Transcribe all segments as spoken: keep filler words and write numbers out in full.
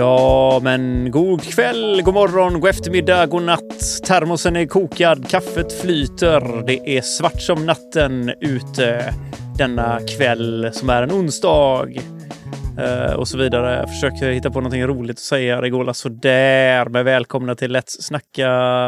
Ja, men god kväll, god morgon, god eftermiddag, god natt. Termosen är kokad, kaffet flyter. Det är svart som natten ute denna kväll som är en onsdag. Uh, och så vidare. Jag försöker hitta på någonting roligt att säga. Det går så där. Men välkomna till Let's snacka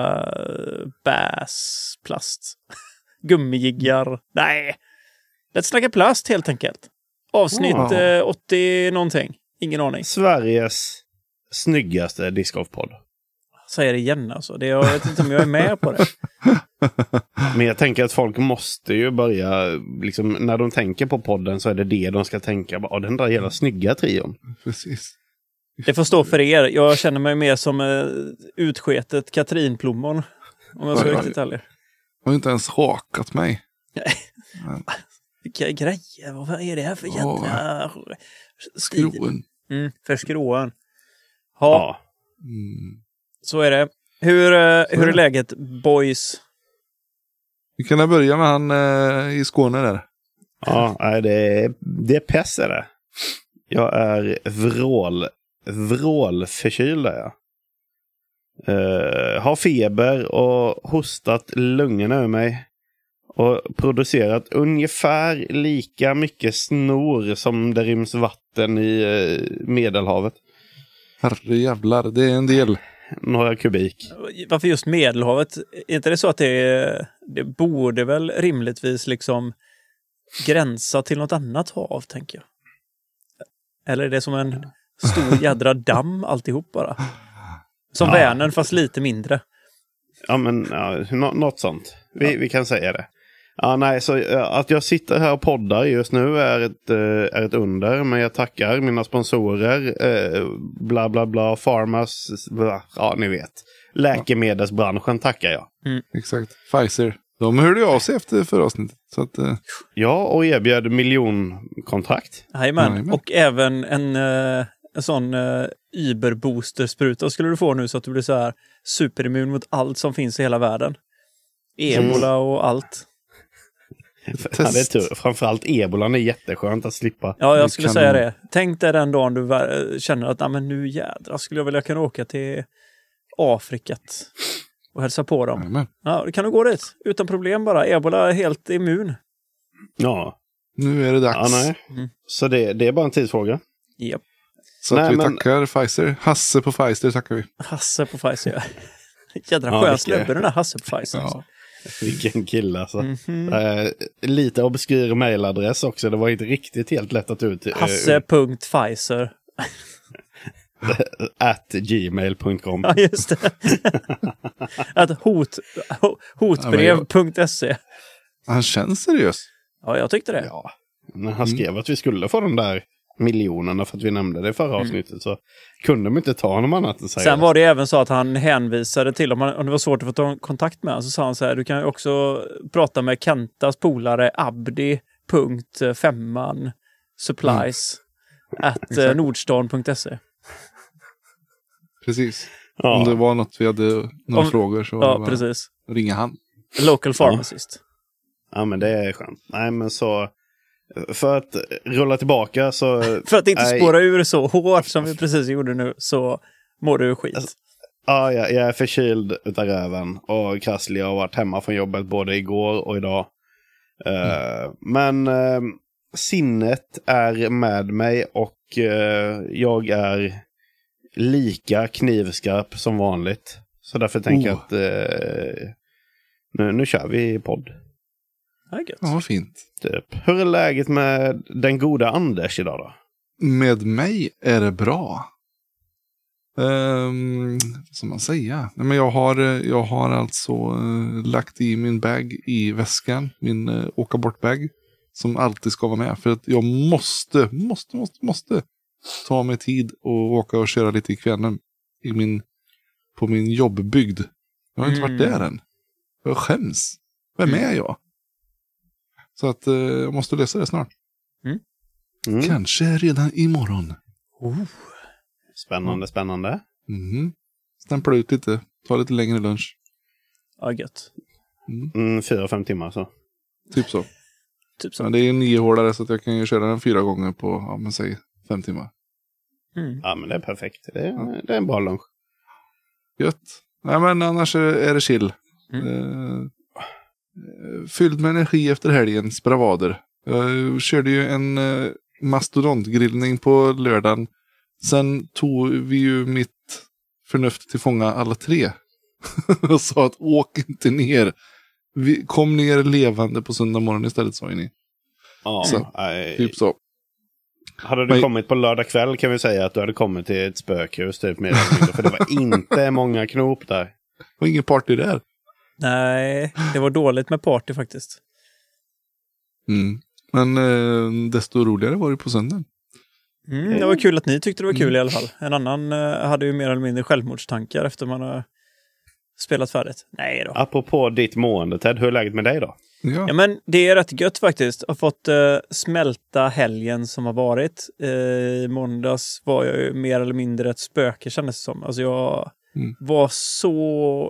bäsplast. Gummijiggar. Nej. Let's snacka plast helt enkelt. Avsnitt oh. uh, åttio någonting. Ingen aning. Sveriges snyggaste discgolfpodd. Säger det igen alltså. Det, jag vet inte om jag är med på det. Men jag tänker att folk måste ju börja, liksom, när de tänker på podden så är det det de ska tänka. Ja, den där jävla snygga trion. Precis. Det får stå för er. Jag känner mig mer som uh, utsketet Katrinplommon. Om jag ska jag, riktigt ärlig. Jag har inte ens rakat mig. Men. Vilka grejer. Vad är det här för jävla stil? Skråen. Mm, för skråen. Ja. Mm. Så är det. Hur, uh, hur är läget, boys? Vi kan börja med han uh, i Skåne där. Ja, det är, det är pess är det. Jag är vrål, vrålförkyld där jag. Uh, har feber och hostat lungorna ur mig. Och producerat ungefär lika mycket snor som det ryms vatten i uh, Medelhavet. Herre jävlar, det är en del. Några kubik. Varför just Medelhavet? Är inte det så att det, det borde väl rimligtvis liksom gränsa till något annat hav, tänker jag? Eller är det som en stor jädra damm alltihop bara? Som ja. Vänern fast lite mindre. Ja, men ja, n- något sånt. Vi, ja. vi kan säga det. Ja, nej, så att jag sitter här och poddar just nu är ett, är ett under. Men jag tackar mina sponsorer. Eh, bla bla bla, Pharmas, bla, ja ni vet. Läkemedelsbranschen tackar jag. Mm. Exakt, Pfizer. De hörde ju av sig efter förra avsnittet. Så att, eh. Ja, och erbjöd miljonkontrakt. Jajamän, och även en, en sån uh, Uber-booster-spruta skulle du få nu så att du blir så här superimmun mot allt som finns i hela världen. Ebola mm. och allt. Ja, det är tur. Framförallt ebolan är jätteskönt att slippa. Ja, jag skulle säga det. Tänk dig den dagen du känner att men nu jädra skulle jag vilja kunna åka till Afrikat och hälsa på dem. Amen. Ja, det kan du gå dit. Utan problem bara. Ebola är helt immun. Ja. Nu är det dags. Ja, nej. Mm. Så det, det är bara en tidsfråga. Japp. Så nej, att vi men... tackar Pfizer. Hasse på Pfizer tackar vi. Hasse på Pfizer, ja. Jädra ja, skön snubbe den där Hasse på Pfizer. Ja. Alltså. Vilken kille alltså. Mm-hmm. Uh, lite obskyr mailadress också. Det var inte riktigt helt lätt att ut. Uh, Hasse punkt Pfizer at gmail punkt com. Ja, just det. Att hot, hotbrev punkt se. Han känns seriös. Ja, jag tyckte det. Ja. När han skrev mm. att vi skulle få de där miljonerna för att vi nämnde det i förra mm. avsnittet så kunde de inte ta någon annat än säga. Sen var det även så att han hänvisade till, om, man, om det var svårt att få ta kontakt med honom, så sa han så här, du kan ju också prata med Kentas polare abdi punkt femman supplies mm. at nordstan punkt se. Precis. Ja. Om det var något vi hade några om, frågor så ja, precis. Ringa han. Local pharmacist. Ja. ja, men det är skönt. Nej, men så för att rulla tillbaka så... för att inte spåra nej. ur så hårt som vi precis gjorde nu så mår du skit. Alltså, ja, jag, jag är förkyld utav röven och krasslig. Jag har varit hemma från jobbet både igår och idag. Mm. Uh, men uh, sinnet är med mig och uh, jag är lika knivskarp som vanligt. Så därför tänker jag oh. att uh, nu, nu kör vi podd. Ja, vad fint. Typ. Hur är läget med den goda Anders idag då? Med mig är det bra. Um, som man säger. Nej, men jag har, jag har alltså uh, lagt i min bag i väskan. Min uh, åka bort bag. Som alltid ska vara med. För att jag måste, måste, måste, måste ta mig tid och åka och köra lite i kvällen. I min, på min jobbbygd. Jag har inte mm. varit där än. Jag skäms. Vem är jag? Så att eh, jag måste lösa det snart. Mm. Mm. Kanske redan imorgon. Oh. Spännande, spännande. Mm. Stämpla ut lite. Ta lite längre lunch. Ja, gött. Mm. Mm, fyra, fem timmar så. Typ så. Typ så. Ja, det är nio hårdare så att jag kan ju köra den fyra gånger på, ja men säg, fem timmar. Mm. Ja, men det är perfekt. Det är, det är en bra lunch. Gött. Nej, men annars är, är det chill. Mm. Eh, fylld med energi efter helgens bravader. Jag körde ju en eh, mastodontgrillning på lördagen. Sen tog vi ju mitt förnuft till fånga alla tre. Och sa att åk inte ner. Vi kom ner levande på söndag morgon istället, sa ni. Ja, så, nej. typ så. Hade du Men... kommit på lördag kväll kan vi säga att du hade kommit till ett spökhus typ mer eller mindre, för det var inte många knop där. Det var ingen party där. Nej, det var dåligt med party faktiskt. Mm. Men eh, desto roligare var det på söndagen. Mm, det var kul att ni tyckte det var kul mm. i alla fall. En annan eh, hade ju mer eller mindre självmordstankar efter man har spelat färdigt. Nej då. Apropå ditt mående, Ted, hur är läget med dig då? Ja, ja men det är rätt gött faktiskt. Jag har fått eh, smälta helgen som har varit. Eh, I måndags var jag ju mer eller mindre ett spöke, kändes det som. Alltså jag mm. var så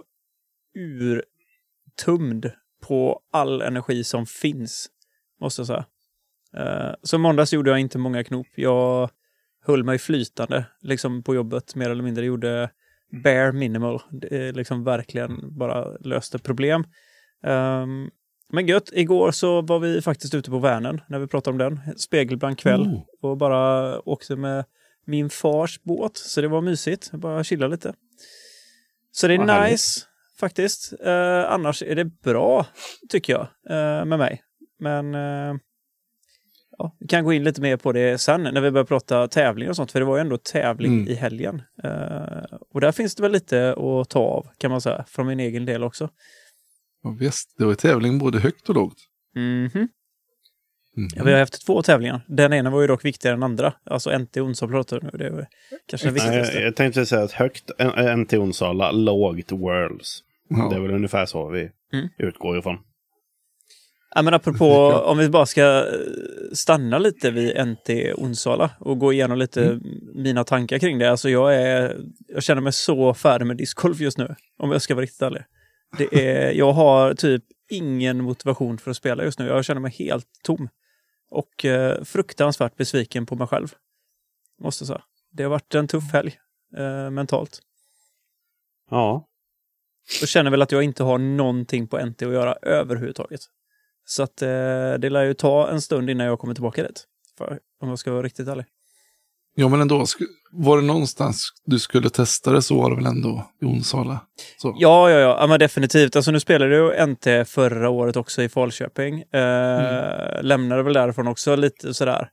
urtumd på all energi som finns, måste jag säga. Uh, så måndags gjorde jag inte många knop. Jag höll mig flytande liksom på jobbet mer eller mindre. Gjorde bare minimal. Det liksom verkligen bara löste problem. Um, men gött, igår så var vi faktiskt ute på Vänern när vi pratade om den. Spegelblank kväll. Oh. Och bara åkte med min fars båt. Så det var mysigt. Bara chilla lite. Så det är Vad nice härligt. Faktiskt. Uh, annars är det bra tycker jag uh, med mig. Men... Uh, Ja, vi kan gå in lite mer på det sen när vi börjar prata tävling och sånt. För det var ju ändå tävling mm. i helgen. Uh, och där finns det väl lite att ta av, kan man säga. Från min egen del också. Ja, visst, det var tävling både högt och lågt. Mhm. Mm ja, vi har haft två tävlingar. Den ena var ju dock viktigare än andra. Alltså N T Onsala pratar nu. Det är kanske det viktigaste. Jag, jag tänkte säga att högt N T Onsala, lågt Worlds. Ja. Det är väl ungefär så vi mm. utgår ifrån. Ja, men apropå, om vi bara ska stanna lite vid N T Onsala och gå igenom lite mm. mina tankar kring det. Alltså jag är, jag känner mig så färdig med discgolf just nu, om jag ska vara riktigt ärlig. Det är, jag har typ ingen motivation för att spela just nu. Jag känner mig helt tom. Och eh, fruktansvärt besviken på mig själv. Måste jag säga. Det har varit en tuff helg, eh, mentalt. Ja. Jag känner väl att jag inte har någonting på N T att göra överhuvudtaget. Så att eh, det lär ju ta en stund innan jag kommer tillbaka dit. För, om jag ska vara riktigt ärlig. Ja, men ändå. Var det någonstans du skulle testa det så var det väl ändå i Onsala? Så. Ja, ja, ja. ja men definitivt. Alltså nu spelade jag N T förra året också i Falköping. Eh, mm. Lämnade väl därifrån också lite sådär.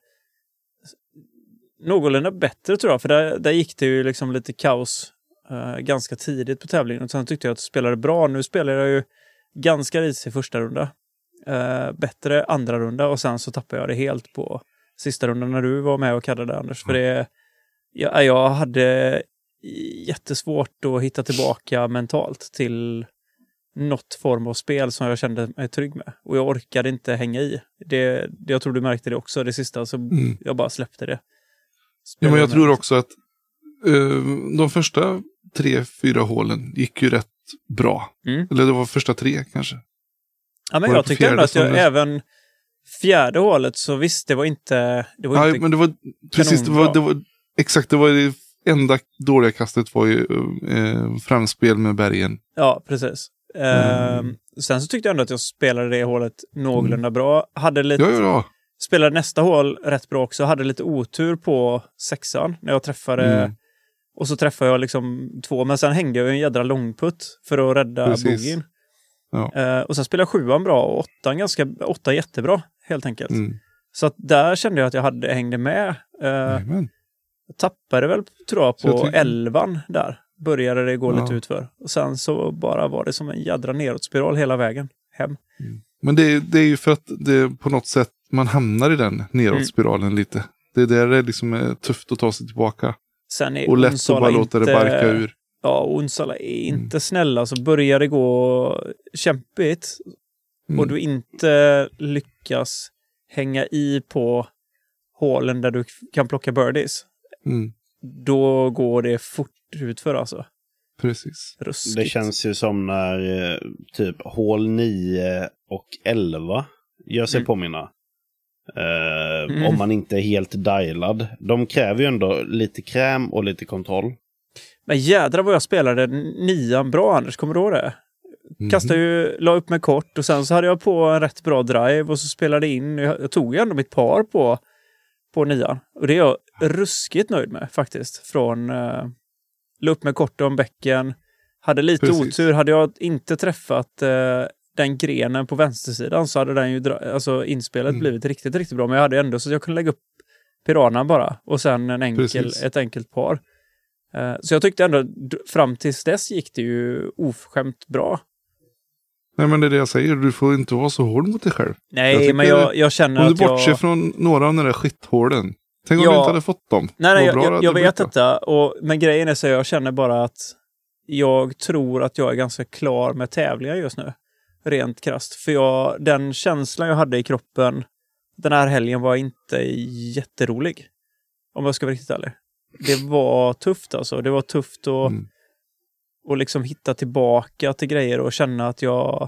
Någorlunda bättre tror jag. För där, där gick det ju liksom lite kaos eh, ganska tidigt på tävlingen. Och sen tyckte jag att jag spelade bra. Nu spelar jag ju ganska risigt i första runda. Uh, bättre andra runda och sen så tappade jag det helt på sista rundan när du var med och kallade Anders. För det, jag, jag hade jättesvårt att hitta tillbaka mentalt till något form av spel som jag kände mig trygg med. Och jag orkade inte hänga i. Det, det, jag tror du märkte det också, det sista, så mm. jag bara släppte det. Ja, men jag tror också att uh, de första tre, fyra hålen gick ju rätt bra. Mm. Eller det var första tre kanske. Ja, men jag tyckte ändå att jag det... även fjärde hålet så visst, det var inte det var Nej, inte men det var precis det var, det var exakt det var det enda dåliga kastet var ju eh, framspel med bergen. Ja, precis. Mm. Eh, sen så tyckte jag ändå att jag spelade det hålet någorlunda mm. bra. Hade lite ja, ja, ja. Spelade nästa hål rätt bra också. Hade lite otur på sexan när jag träffade mm. och så träffade jag liksom två, men sen hängde jag en jädra långputt för att rädda bogien. Ja. Uh, och sen spelade sjuan bra och åttan ganska åtta jättebra helt enkelt. Mm. Så att där kände jag att jag hade hängde med. Uh, jag tappade väl tror jag på jag tycker... elvan där. Började det gå ja. lite utför. Och sen så bara var det som en jädra nedåtspiral hela vägen hem. Mm. Men det, det är ju för att det på något sätt man hamnar i den nedåtspiralen mm. lite. Det är där det liksom är tufft att ta sig tillbaka. Sen är och lätt att bara låta inte... det barka ur. Ja, Onsala är inte mm. snälla. Så börjar det gå kämpigt mm. och du inte lyckas hänga i på hålen där du kan plocka birdies. Mm. Då går det fort ut för alltså. Precis. Ruskigt. Det känns ju som när typ hål nio och elva gör sig mm. påminna. Uh, mm. Om man inte är helt dialad. De kräver ju ändå lite kräm och lite kontroll. Men jädra vad jag spelade nian bra, Anders, kommer du ihåg det? Mm. Kastade ju, la upp mig kort och sen så hade jag på en rätt bra drive och så spelade in. Jag, jag tog ju ändå mitt par på, på nian. Och det är jag ruskigt nöjd med faktiskt. Från uh, la upp mig kort om bäcken. Hade lite Precis. otur. Hade jag inte träffat uh, den grenen på vänstersidan så hade den ju dra- alltså inspelet mm. blivit riktigt, riktigt bra. Men jag hade ändå så jag kunde lägga upp Piranha bara. Och sen en enkel, ett enkelt par. Uh, så jag tyckte ändå fram tills dess gick det ju oförskämt bra. Nej, men det är det jag säger. Du får inte vara så hård mot dig själv. Nej, jag men jag, jag känner att Om du bortser jag... från några av de där skithålen. Tänk om ja. du inte hade fått dem. Nej, nej jag, jag, jag vet detta. Och, men grejen är så jag känner bara att jag tror att jag är ganska klar med tävlingar just nu. Rent krasst. För jag, den känslan jag hade i kroppen den här helgen var inte jätterolig. Om jag ska vara riktigt ärlig. Det var tufft alltså. Det var tufft att mm. och liksom hitta tillbaka till grejer och känna att jag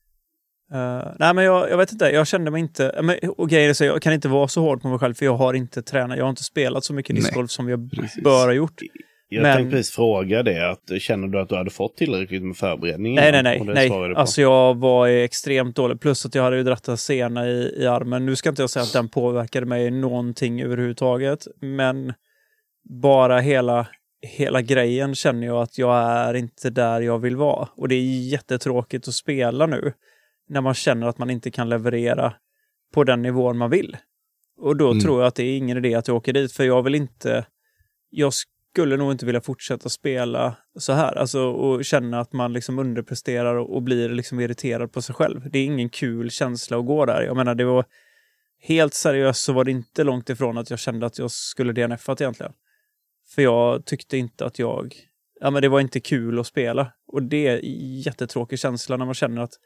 uh, nej men jag, jag vet inte, jag kände mig inte men, och grejer så jag kan inte vara så hård på mig själv för jag har inte tränat, jag har inte spelat så mycket discgolf som jag precis. bör ha gjort. Jag men, tänkte precis fråga det, att känner du att du hade fått tillräckligt med förberedning? Nej, nej, nej, nej. Alltså jag var extremt dålig, plus att jag hade ju dratt en sena i, i armen. Nu ska inte jag säga att den påverkade mig någonting överhuvudtaget, men bara hela hela grejen känner jag att jag är inte där jag vill vara. Och det är jättetråkigt att spela nu när man känner att man inte kan leverera på den nivån man vill. Och då mm. tror jag att det är ingen idé att jag åker dit, för jag vill inte jag skulle nog inte vilja fortsätta spela så här. Alltså, och känna att man liksom underpresterar och, och blir liksom irriterad på sig själv. Det är ingen kul känsla att gå där. Jag menar, det var helt seriöst så var det inte långt ifrån att jag kände att jag skulle D N F-at egentligen. För jag tyckte inte att jag... Ja, men det var inte kul att spela. Och det är en jättetråkig känsla när man känner att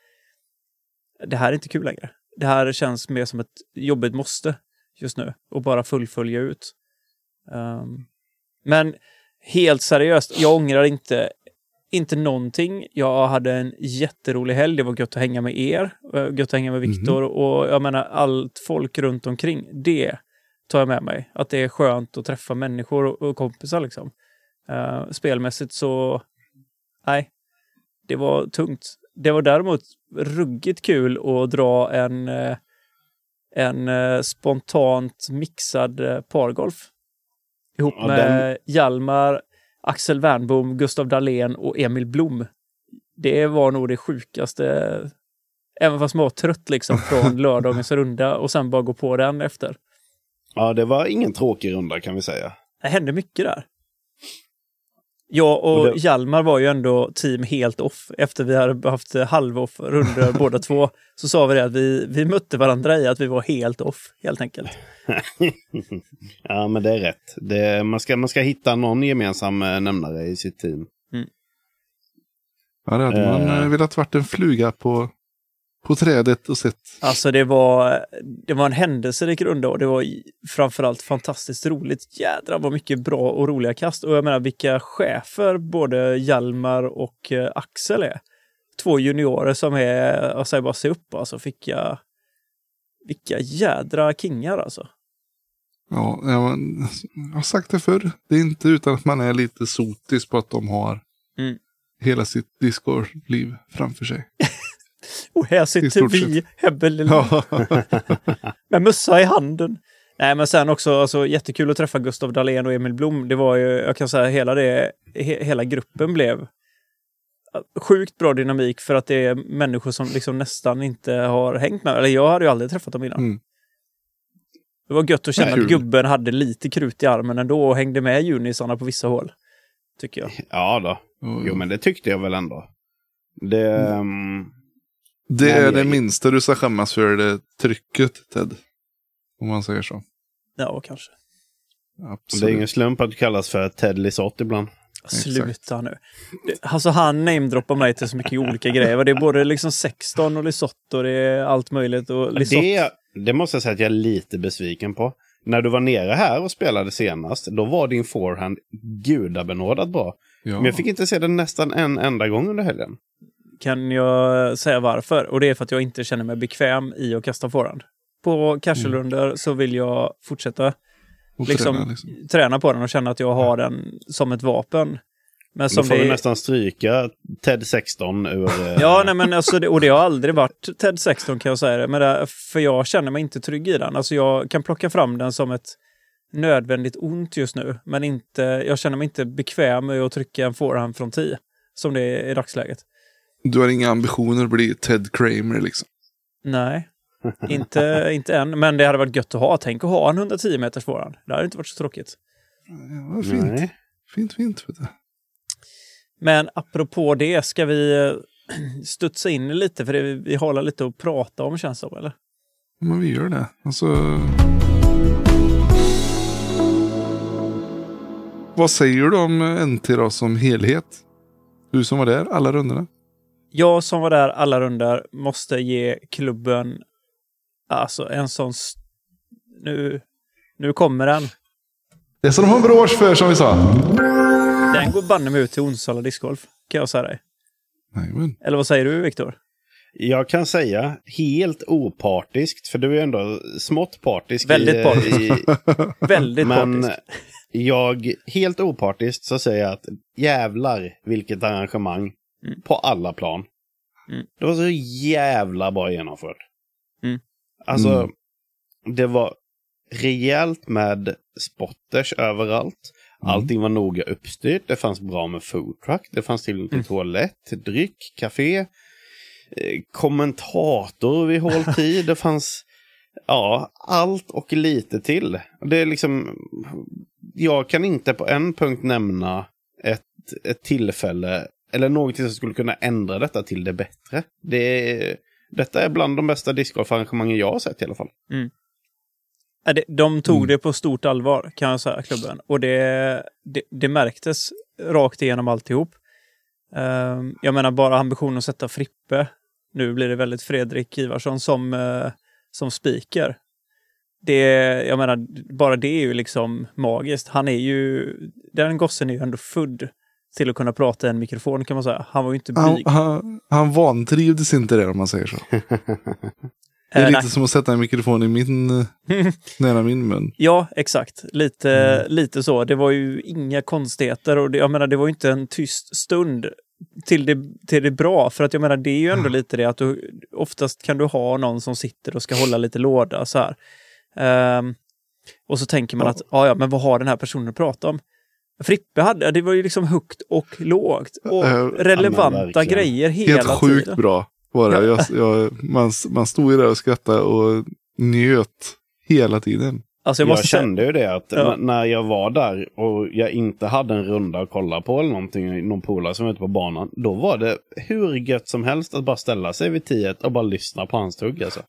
det här är inte kul längre. Det här känns mer som ett jobbigt måste just nu. Och bara fullfölja ut. Um, men helt seriöst, jag ångrar inte, inte någonting. Jag hade en jätterolig helg. Det var gött att hänga med er. Gött att hänga med Viktor. Mm-hmm. Och jag menar, allt folk runt omkring. Det tar jag med mig. Att det är skönt att träffa människor och, och kompisar liksom. Uh, spelmässigt så nej, det var tungt. Det var däremot ruggigt kul att dra en uh, en uh, spontant mixad uh, pargolf ihop ja, med den... Hjalmar, Axel Wernbom, Gustav Dahlén och Emil Blom. Det var nog det sjukaste, även fast man var trött liksom från lördagens runda och sen bara gå på den efter. Ja, det var ingen tråkig runda kan vi säga. Det hände mycket där. Jag och, och det... Hjalmar var ju ändå team helt off. Efter vi hade haft halv-off runder båda två. Så sa vi det att vi, vi mötte varandra i att vi var helt off, helt enkelt. Ja, men det är rätt. Det, man, ska, man ska hitta någon gemensam nämnare i sitt team. Mm. Ja, det hade man uh... velat varit en fluga på... På trädet och sett. Alltså det var det var en händelserik runda och det var framförallt fantastiskt roligt. Jädra vad mycket bra och roliga kast. Och jag menar vilka chefer både Hjalmar och eh, Axel är. Två juniorer som är, jag säger bara se upp alltså. Fick jag, vilka jädra kingar alltså. Ja, jag har sagt det förr. Det är inte utan att man är lite sotis på att de har mm. hela sitt Discord-liv framför sig. Och här sitter vi, Hebbel ja. med mössa i handen. Nej, men sen också alltså, jättekul att träffa Gustav Dahlén och Emil Blom. Det var ju, jag kan säga, hela, det, he, hela gruppen blev sjukt bra dynamik för att det är människor som liksom nästan inte har hängt med. Eller jag hade ju aldrig träffat dem innan. Mm. Det var gött att känna att gubben hade lite krut i armen ändå och hängde med junisarna på vissa håll. Tycker jag. Ja då. Mm. Jo, men det tyckte jag väl ändå. Det... Mm. Det är det minsta du ska skämmas för, det trycket, Ted. Om man säger så. Ja, kanske. Absolut. Det är ingen slump att du kallas för Ted Lisotte ibland. Sluta Exakt. nu. Alltså han namedroppar mig till så mycket olika grejer. Det är både liksom sexton och Lisotte och det är allt möjligt. Och det, det måste jag säga att jag är lite besviken på. När du var nere här och spelade senast, då var din forehand gudabenådat bra. Ja. Men jag fick inte se den nästan en enda gång under helgen. Kan jag säga varför? Och det är för att jag inte känner mig bekväm i att kasta forehand. på casual-runder så vill jag fortsätta liksom, träna, liksom. träna på den och känna att jag har den som ett vapen. Men som då får det... du nästan stryka Ted sexton ur... Ja, nej, men alltså, det, och det har aldrig varit Ted sexton kan jag säga det, men det, för jag känner mig inte trygg i den. Alltså jag kan plocka fram den som ett nödvändigt ont just nu, men inte, jag känner mig inte bekväm med att trycka en forehand från tio som det är i dagsläget. Du har inga ambitioner att bli Ted Kramer liksom? Nej, inte, inte än, men det hade varit gött att ha. Tänk att ha en hundratio meters forehand. Det hade inte varit så tråkigt. Ja, fint. Nej. Fint, fint. Vet du. Men apropå det, ska vi studsa in lite, för det, vi håller lite att prata om, känns det som, eller? Men vi gör det. Alltså... Vad säger du om N T då som helhet? Du som var där alla rundorna? Jag som var där alla rundor måste ge klubben alltså en sån... St- nu, nu kommer den. Det är som de har en brås för, som vi sa. Den går banne mig ut till Onsala discgolf, kan jag säga dig. Nej, men. Eller vad säger du, Viktor? Jag kan säga helt opartiskt, för du är ändå smått partisk. Väldigt i, partisk. I, Väldigt men partisk. jag, helt opartiskt så säger jag att jävlar vilket arrangemang Mm. på alla plan. Mm. Det var så jävla bra genomfört. Mm. Alltså, Mm. det var rejält med spotters överallt. Mm. Allting var noga uppstyrt. Det fanns bra med food truck. Det fanns till och med Mm. toalett, dryck, café, eh, kommentator vid håltid. Det fanns ja, allt och lite till. Det är liksom, jag kan inte på en punkt nämna ett, ett tillfälle eller någonting som skulle kunna ändra detta till det bättre. Det är, detta är bland de bästa discgolfarrangemangen jag har sett i alla fall. Mm. Ja, det, de tog Mm. det på stort allvar, kan jag säga, klubben. Och det, det, det märktes rakt igenom alltihop. Um, jag menar bara ambitionen att sätta Frippe. Nu blir det väldigt Fredrik Ivarsson som, uh, som speaker. Det, jag menar, bara det är ju liksom magiskt. Han är ju, den gossen är ju ändå född till att kunna prata i en mikrofon, kan man säga. Han var ju inte blyg. Han, han, han vantrivdes inte där, om man säger så. Det är Eh, lite nej. som att sätta en mikrofon i min, nära min mun. Ja, exakt. Lite, Mm. lite så. Det var ju inga konstigheter. Och det, jag menar, det var ju inte en tyst stund till det, till det bra. För att jag menar, det är ju ändå lite det att du, oftast kan du ha någon som sitter och ska hålla lite låda så här. Um, och så tänker man Ja. att, ja, ja, men vad har den här personen att prata om? Frippe hade, det var ju liksom högt och lågt. Och Äh, relevanta verkligen. grejer hela Helt sjukt tiden. bra var det. Jag, jag, man, man stod ju där och skrattade och njöt hela tiden. Alltså jag Jag, måste säga, kände ju det att Ja. n- när jag var där och jag inte hade en runda att kolla på eller någonting, någon polare som var ute på banan, då var det hur gött som helst att bara ställa sig vid tiet och bara lyssna på hans tugg alltså.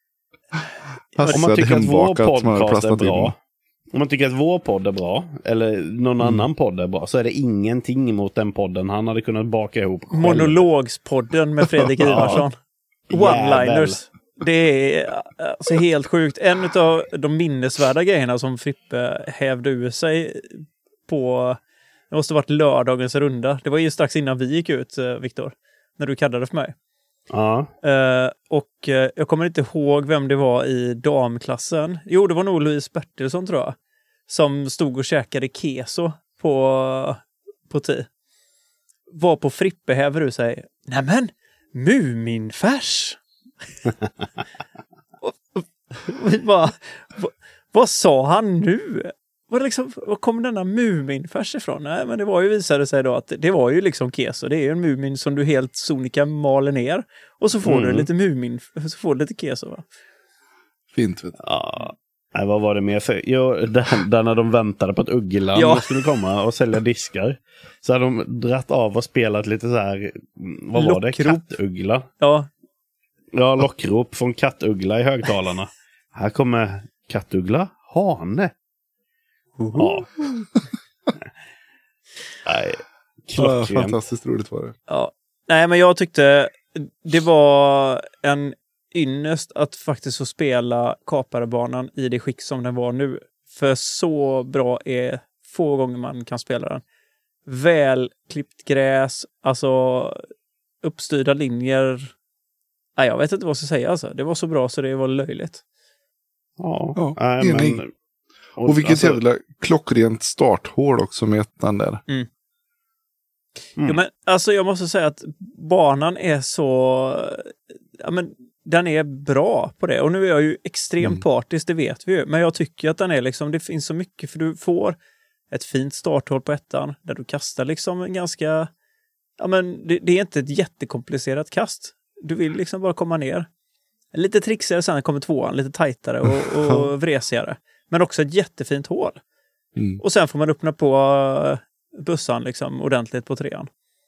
Hasse Om man hade tycker att vår hembakat, man hade podcast är plastat in. bra, om man tycker att vår podd är bra, eller någon Mm. annan podd är bra, så är det ingenting mot den podden han hade kunnat baka ihop själv. Monologspodden med Fredrik Ja. Ivarsson. One-liners. Det är alltså helt sjukt. En av de minnesvärda grejerna som Frippe hävde ur sig på, det måste ha varit lördagens runda. Det var ju strax innan vi gick ut, Viktor, när du kallade för mig. Ja. Uh, och uh, jag kommer inte ihåg vem det var i damklassen. Jo, det var nog Louise Bertilsson, tror jag, som stod och käkade keso på, på tio. Var på Frippe häver du sig. Nämen, Muminfärs! och, och, och vi bara, vad, vad sa han nu? Vad, liksom, vad kom denna Muminfärs ifrån? Nej, men det var ju, visade sig då att det var ju liksom keso. Det är ju en mumin som du helt sonika maler ner. Och så får Mm. du lite mumin, så får du lite keso, va? Fint, vet du. Ja. Nej, vad var det mer för? Jo, där, där när de väntade på att Ugglan Ja. skulle komma och sälja diskar. Så hade de dratt av och spelat lite så här, vad var det? Lockrop. Kattuggla. Ja, Ja, lockrop från Kattuggla i högtalarna. Här kommer Kattuggla, hane. Ja. Nej, Ja, klockrent. fantastiskt roligt var det. ja. Nej, men jag tyckte det var en ynnest att faktiskt få spela Kaparebanan i det skick som den var nu. För så bra är få gånger man kan spela den. Väl klippt gräs, alltså uppstyrda linjer. Nej, jag vet inte vad jag ska säga alltså. Det var så bra så det var löjligt. Ja, Ja, nej, enig. men... Och vilket alltså, jävla klockrent starthål jävla klockrent alltså, jävla klockrent starthål också med ettan där. Mm. Mm. Jo, men alltså jag måste säga att banan är så... Ja, men den är bra på det. Och nu är jag ju extremt Mm. partisk, det vet vi ju. Men jag tycker att den är liksom... Det finns så mycket, för du får ett fint starthål på ettan där du kastar liksom en ganska... Ja, men det, det är inte ett jättekomplicerat kast. Du vill liksom bara komma ner. Lite trixigare sen kommer tvåan, lite tajtare och, och vresigare. Men också ett jättefint hål. Mm. Och sen får man öppna på bussan liksom ordentligt på trean.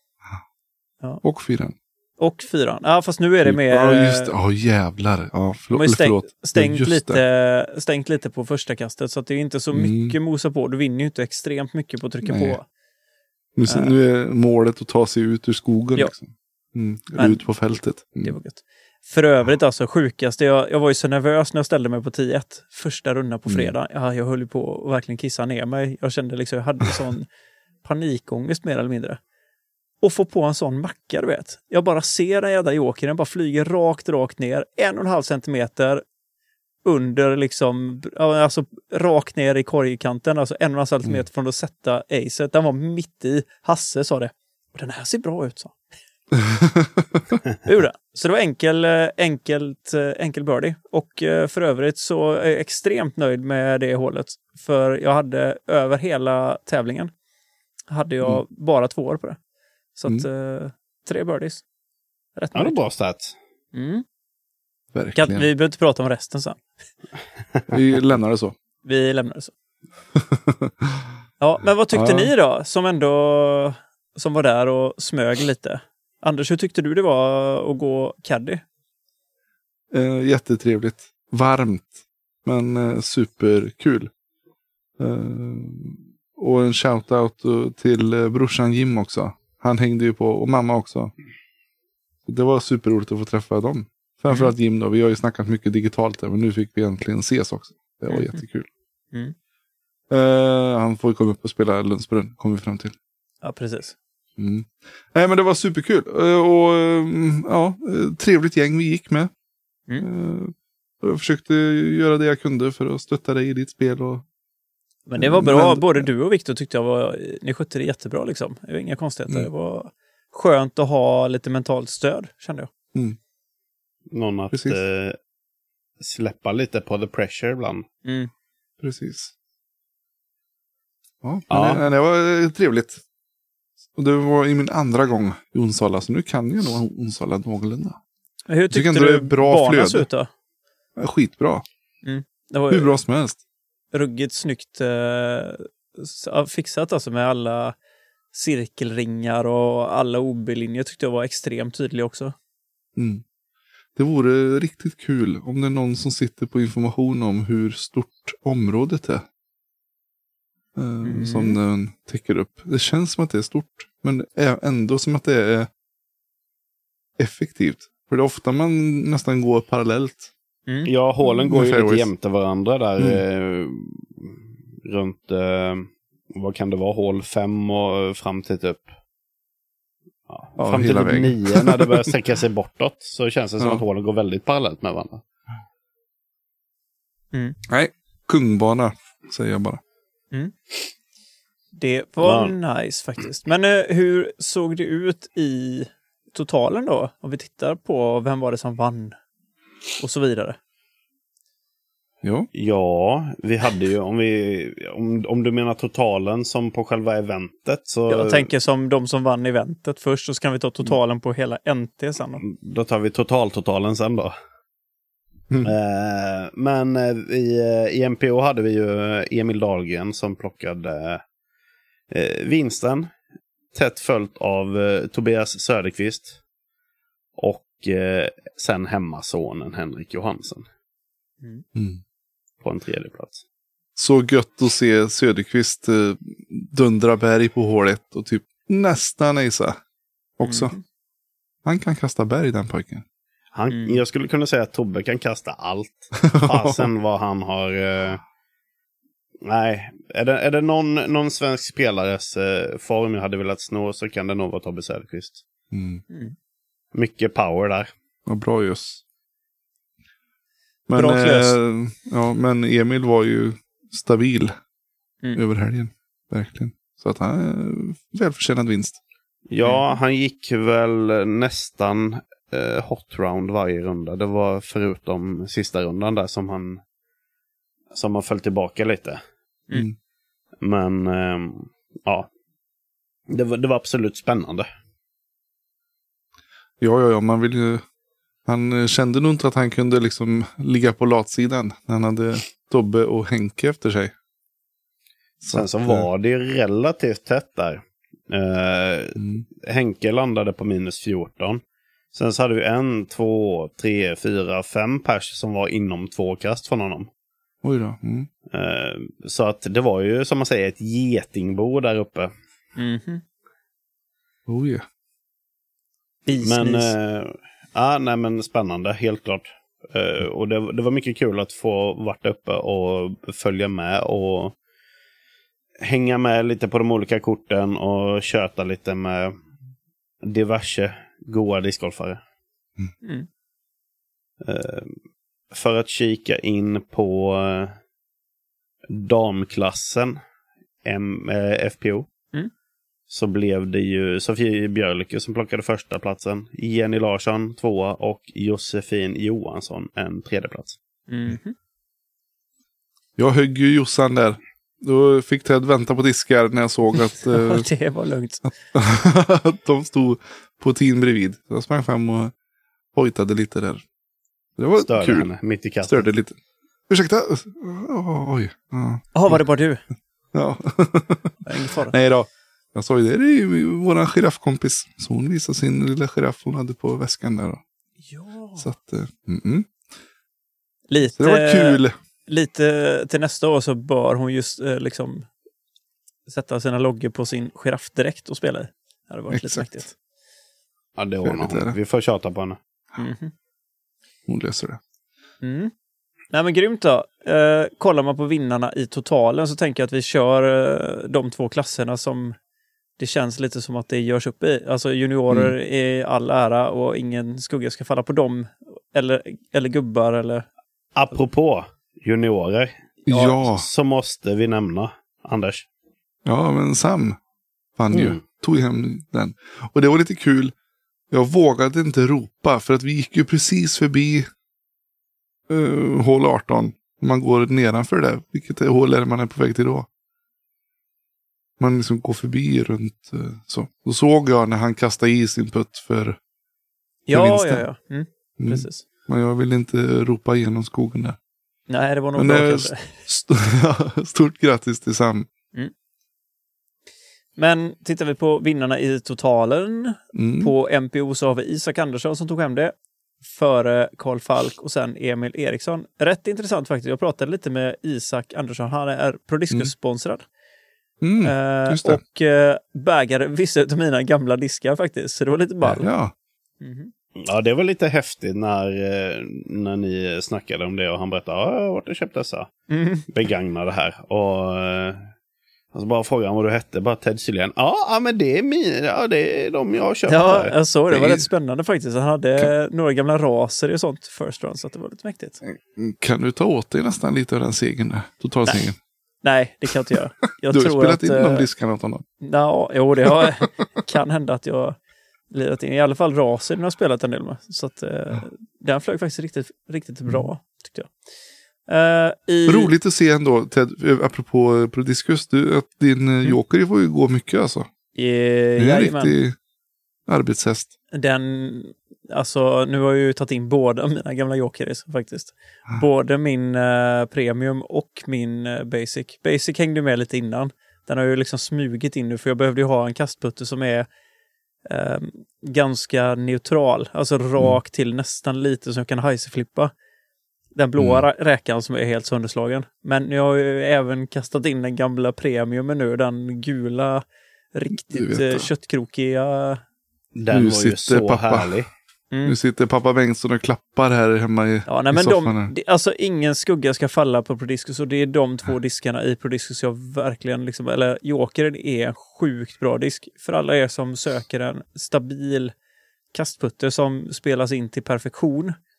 Och fyran. Och fyran. Ja, fast nu är det mer... Ja, just det. Ja, jävlar. Ja, förlåt. De har ju stängt, förlåt. stängt, Just lite, det. stängt lite på första kastet. Så att det är inte så Mm. mycket mosa på. Du vinner ju inte extremt mycket på att trycka Nej. på. Nu, Äh. nu är målet att ta sig ut ur skogen. Ja. Liksom. Mm. Men- Ut på fältet. Mm. Det var gött. För övrigt alltså sjukaste. Jag, jag var ju så nervös när jag ställde mig på tio ett. Första rundan på Mm. fredag. Ja, jag höll ju på att verkligen kissa ner mig. Jag kände liksom, jag hade sån panikångest mer eller mindre. Och få på en sån macka, du vet. Jag bara ser den jävla jokern, den bara flyger rakt, rakt ner. En och en halv centimeter under liksom, alltså rakt ner i korgkanten. Alltså en och en halv centimeter Mm. från att sätta acet. Den var mitt i. Hasse sa det. Och den här ser bra ut, så. Ur det. Så det var enkel, enkelt, enkel birdie. Och för övrigt så är jag extremt nöjd med det hålet. För jag hade över hela tävlingen hade jag Mm. bara två år på det. Så att eh, tre birdies. Rätt Ja, det är nöjd. bra stats. Mm. Kan, Verkligen. vi behöver inte prata om resten sen. Vi lämnar det så. Vi lämnar det så. Ja, men vad tyckte Ja. ni då? Som ändå som var där och smög lite. Anders, hur tyckte du det var att gå caddy? Eh, jättetrevligt. Varmt. Men eh, superkul. Eh, och en shoutout eh, till eh, brorsan Jim också. Han hängde ju på, och mamma också. Det var superroligt att få träffa dem. Framförallt Jim då. Vi har ju snackat mycket digitalt där, men nu fick vi äntligen ses också. Det var Mhm. jättekul. Mm. Eh, han får ju komma upp och spela Lundsbrunn, kom vi fram till. Ja, precis. Mm. Nej, men det var superkul. Eh, och mm, ja, eh, trevligt gäng vi gick med. Mm. Eh, och jag försökte göra det jag kunde för att stötta dig i ditt spel. Och, Men det var bra, Men- både du och Victor tyckte jag var, ni skötte det jättebra liksom. Det var inga konstigheter. Mm. Det var skönt att ha lite mentalt stöd, kände jag. Någon att Precis. eh, släppa lite på the pressure ibland. Mm. Precis. Ja, Ja. men Det, det var eh, trevligt. Och det var i min andra gång i Onsala, så nu kan jag nog Onsala någorlunda. Men hur tycker tyckte ändå du det är bra banan såg flöde. ut då? Ja, skitbra. Det var Hur ju bra som helst. ruggigt snyggt eh, s- ja, fixat alltså med alla cirkelringar och alla O B-linjer tyckte jag var extremt tydlig också. Mm. Det vore riktigt kul om det är någon som sitter på information om hur stort området är. Eh, Mm. Som den täcker upp. Det känns som att det är stort. Men det är ändå som att det är effektivt. För det är ofta man nästan går parallellt. Mm. Ja, hålen går Med ju lite fairways. jämte varandra där. Mm. Eh, runt, eh, vad kan det vara, hål fem och eh, fram till typ... Ja, Ja, fram till hela typ vägen. nio när det börjar sträcka sig bortåt. Så känns det som Ja. att hålen går väldigt parallellt med varandra. Mm. Nej, kungbana säger jag bara. Det var Ja. nice faktiskt. Men eh, hur såg det ut i totalen då? Om vi tittar på vem var det som vann och så vidare. Jo. Ja, vi hade ju, om, vi, om, om du menar totalen som på själva eventet så... Jag tänker som de som vann eventet först, så kan vi ta totalen på hela N T sen då. Då tar vi totaltotalen sen då. Mm. Eh, men eh, i, eh, i M P O hade vi ju Emil Dahlgren som plockade eh, vinsten. Tätt följt av eh, Tobias Söderqvist. Och eh, sen hemmasonen Henrik Johansson Mm. på en tredje plats. Så gött att se Söderqvist eh, dundra berg på hålet och typ nästan isa också. Mm. Han kan kasta berg, den pojken. Han, Mm. Jag skulle kunna säga att Tobbe kan kasta allt. Fasen vad han har... Eh, nej, är det, är det någon, någon svensk spelares eh, form jag hade velat snå så kan det nog vara Tobbe Söderqvist. Mm. Mm. Mycket power där. Vad bra just. Men, Bra klös. eh, ja, men Emil var ju stabil Mm. över helgen. Verkligen. Så att han är välförtjänad vinst. Ja, Mm. han gick väl nästan eh, hot round varje runda. Det var förutom sista rundan där som han som han föll tillbaka lite. Mm. Men eh, ja, det var, det var absolut spännande. Ja, ja, ja, man vill ju... Han kände nog inte att han kunde liksom ligga på latsidan när han hade Tobbe och Henke efter sig. Sen så att, var det relativt tätt där. Eh, Mm. Henke landade på minus fjorton. Sen så hade vi en, två, tre, fyra, fem pers som var inom två kast från honom. Oj då. Mm. Eh, så att det var ju som man säger ett getingbo där uppe. Mhm. Oh yeah. Is, Men, is. eh, ja, nej men spännande, helt klart. Eh, och det, det var mycket kul att få vara uppe och följa med och hänga med lite på de olika korten och köta lite med diverse goa discgolfare. Mm. Eh, för att kika in på eh, damklassen M, eh, F P O. Mm. Så blev det ju Sofie Björlycke som plockade första platsen, Jenny Larsson tvåa och Josefin Johansson en tredje plats. Mhm. Jag högg ju Jossan där. Då fick Ted vänta på diskar när jag såg att, eh, Det var lugnt. att de stod på tin bredvid. Så jag sprang fram och hojtade lite där. Det var Störde kul. henne mitt i kastet. Störde lite. Ursäkta. Oh, oj. Ja. Jaha, var det bara du? Ja. Ingen fara. Nej då. Jag sa ju det, det är ju våran giraffkompis. Så hon visade sin lilla giraff hon hade på väskan där då. Ja. Så att, eh, mm -mm. Lite, Så det var kul. lite till nästa år så bör hon just eh, liksom sätta sina loggor på sin giraffdräkt och spela i. Det hade varit Exakt. lite mäktigt. Ja, det ordnar Trevligt är det. hon. Vi får tjata på henne. Mhm. Hon löser det. Mm. Nej men grymt då. Eh, kollar man på vinnarna i totalen så tänker jag att vi kör eh, de två klasserna som det känns lite som att det görs upp i. Alltså juniorer Mm. är all ära och ingen skugga ska falla på dem. Eller, eller gubbar eller... Apropå juniorer. Ja. Så måste vi nämna Anders. Ja, men Sam vann ju. Mm. Tog hem den. Och det var lite kul. Jag vågade inte ropa för att vi gick ju precis förbi uh, hål arton. Man går nedanför det. Vilket är hål är man är på väg till då? Man liksom går förbi runt uh, så. Då såg jag när han kastade i sin putt för, Ja, vinsten. ja, ja. Mm, mm. precis. Men jag ville inte ropa igenom skogen där. Nej, det var nog Men bra det är kanske. st- stort grattis till Sam. Men tittar vi på vinnarna i totalen. Mm. På M P O så har vi Isak Andersson som tog hem det. Före Karl Falk och sen Emil Eriksson. Rätt intressant faktiskt. Jag pratade lite med Isak Andersson. Han är Prodiscus-sponsrad. Mm. Eh, just det. och eh, bägare vissa av mina gamla diskar faktiskt. Så det var lite ball. Ja. Mhm. Ja, det var lite häftigt när, eh, när ni snackade om det och han berättade ja, jag har varit och köpt dessa Mm. begagnade här. Och eh, alltså bara frågade han vad du hette. Bara Ted Sylén. Ja, ja, men det är min, ja, det är de jag har köpt. Ja, här. jag såg det. Det var Det är- rätt spännande faktiskt. Han hade några gamla raser och sånt first run, så att det var lite mäktigt. Kan du ta åt dig nästan lite av den segern där? Totalsegern. Nej, det kan jag inte göra. Jag Du har ju tror spelat att, in de eh, diskarna åt honom. Ja, jo, det har, kan hända att jag lirat in. I alla fall raser har jag spelat en del med. Så att eh, den flög faktiskt riktigt, riktigt bra, tyckte jag. Eh, i, Roligt att se ändå, Ted, apropå Prodiscus, du, att din mm. joker får ju gå mycket alltså. Eh, Det är en jajamän. riktig arbetshäst. Den, alltså nu har jag ju tagit in båda mina gamla jokeris faktiskt. Både min eh, premium och min eh, basic. Basic hängde med lite innan. Den har ju liksom smugit in nu, för jag behövde ju ha en kastputte som är eh, ganska neutral. Alltså rak till nästan lite så jag kan hajseflippa. Den blåa Mm. räkan som är helt sönderslagen. Men jag har ju även kastat in den gamla premiumen nu. Den gula, Du riktigt vet eh, det. köttkrokiga. Den Nu var ju sitter så pappa. härlig. Mm. Nu sitter pappa Bengtsson och klappar här hemma i, Ja, nej, i men soffan. de, här. det, alltså ingen skugga ska falla på Prodiscus, och det är de två diskarna i Prodiscus jag verkligen liksom, eller Jokeren är en sjukt bra disk för alla er som söker en stabil kastputter som spelas in till perfektion.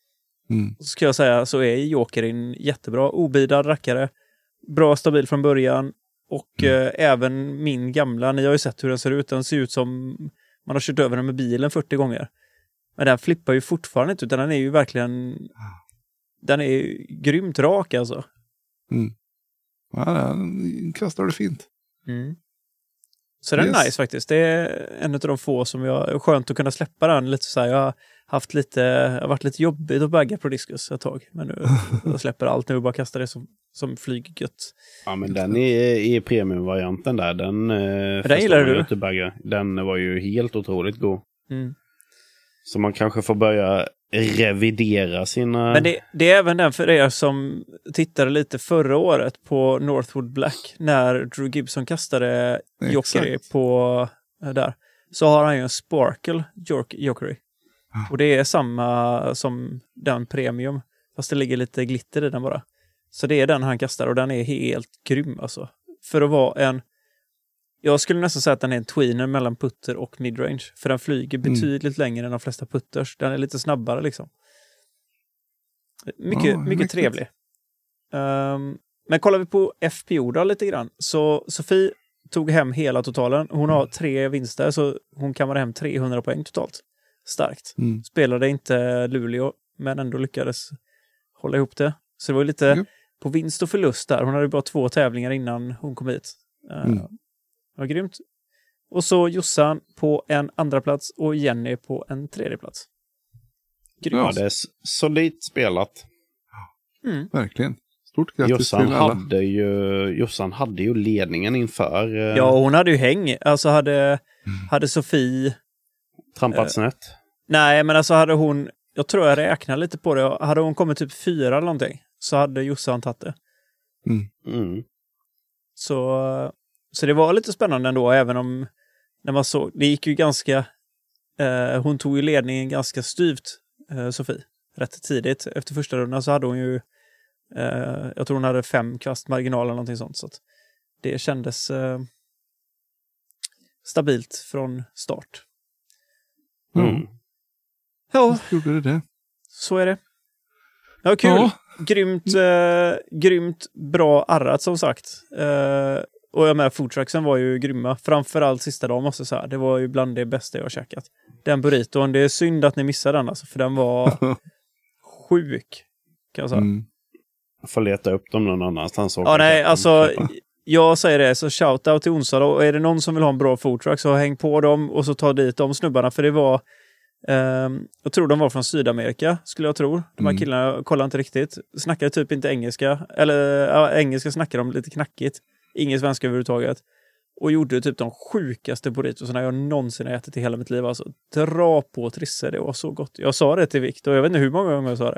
Mm. Så ska jag säga så är Jokerin jättebra. Obidad rackare. Bra stabil från början. Och Mm. eh, även min gamla, ni har ju sett hur den ser ut. Den ser ut som man har kört över den med bilen fyrtio gånger. Men den flippar ju fortfarande inte, utan den är ju verkligen den är ju grymt rak alltså. Mm. Ja, den kastar det fint. Mm. Så den är Yes. nice faktiskt. Det är en av de få som jag, skönt att kunna släppa den lite så här. Jag har haft lite, det har varit lite jobbigt att bagga Prodiscus ett tag. Men nu jag släpper allt nu och bara kastar det som, som flyggött. Ja, men den är i premiumvarianten där. Den, eh, den gillar du? Inte bagga. Den var ju helt otroligt god. Mm. Så man kanske får börja revidera sina... Men det, det är även den för er som tittade lite förra året på Northwood Black när Drew Gibson kastade Jokeri på där. Så har han ju en Sparkle Jokeri. Och det är samma som den premium. Fast det ligger lite glitter i den bara. Så det är den han kastar och den är helt grym alltså. För att vara en... Jag skulle nästan säga att den är en tweener mellan putter och midrange. För den flyger betydligt mm. längre än de flesta putters. Den är lite snabbare liksom. Mycket, oh, mycket trevlig. Um, men kollar vi på F P O då lite grann. Så Sofie tog hem hela totalen. Hon har tre vinster så hon kammade hem trehundra poäng totalt. Starkt. Mm. Spelade inte Luleå men ändå lyckades hålla ihop det. Så det var lite mm. på vinst och förlust där. Hon hade bara två tävlingar innan hon kom hit. Uh, mm. Det var grymt. Och så Jossan på en andra plats och Jenny på en tredje plats. Grymt. Ja, det är solidt spelat. Mm. Verkligen. Stort grattis Jossan till alla. Hade ju, Jossan hade ju ledningen inför... Eh... Ja, hon hade ju häng. Alltså hade, mm. hade Sofie... Trampat snett. Eh, nej, men alltså hade hon... Jag tror jag räknar lite på det. Hade hon kommit typ fyra eller någonting så hade Jossan tagit det. Mm. Mm. Så... Så det var lite spännande ändå, även om när man såg, det gick ju ganska, eh, hon tog ju ledningen ganska styvt, eh, Sofie, rätt tidigt. Efter första rundan så hade hon ju, eh, jag tror hon hade fem kvast marginal eller någonting sånt. Så att det kändes eh, stabilt från start. Mm. Ja, gjorde det det. Så är det. Ja, kul. Ja. Grymt, eh, grymt bra arrat som sagt. Eh, Och jag med, foodtrucksen var ju grymma. Framförallt sista dagen måste jag säga. Det var ju bland det bästa jag har käkat. Den burriton, det är synd att ni missade den alltså. För den var sjuk, kan jag säga. Mm. Jag får leta upp dem någon annanstans. Ja, nej, alltså... Jag säger det, så shoutout till Onsala. Och är det någon som vill ha en bra foodtruck så häng på dem och så ta dit de snubbarna. För det var... Eh, jag tror de var från Sydamerika, skulle jag tro. De här mm. killarna, jag kollar inte riktigt. Snackar typ inte engelska. Eller ja, engelska snackar de lite knackigt. Ingen svenska överhuvudtaget. Och gjorde typ de sjukaste burritosarna jag någonsin har ätit i hela mitt liv. Alltså, dra på trisse, det var så gott. Jag sa det till Victor, jag vet inte hur många gånger jag sa det.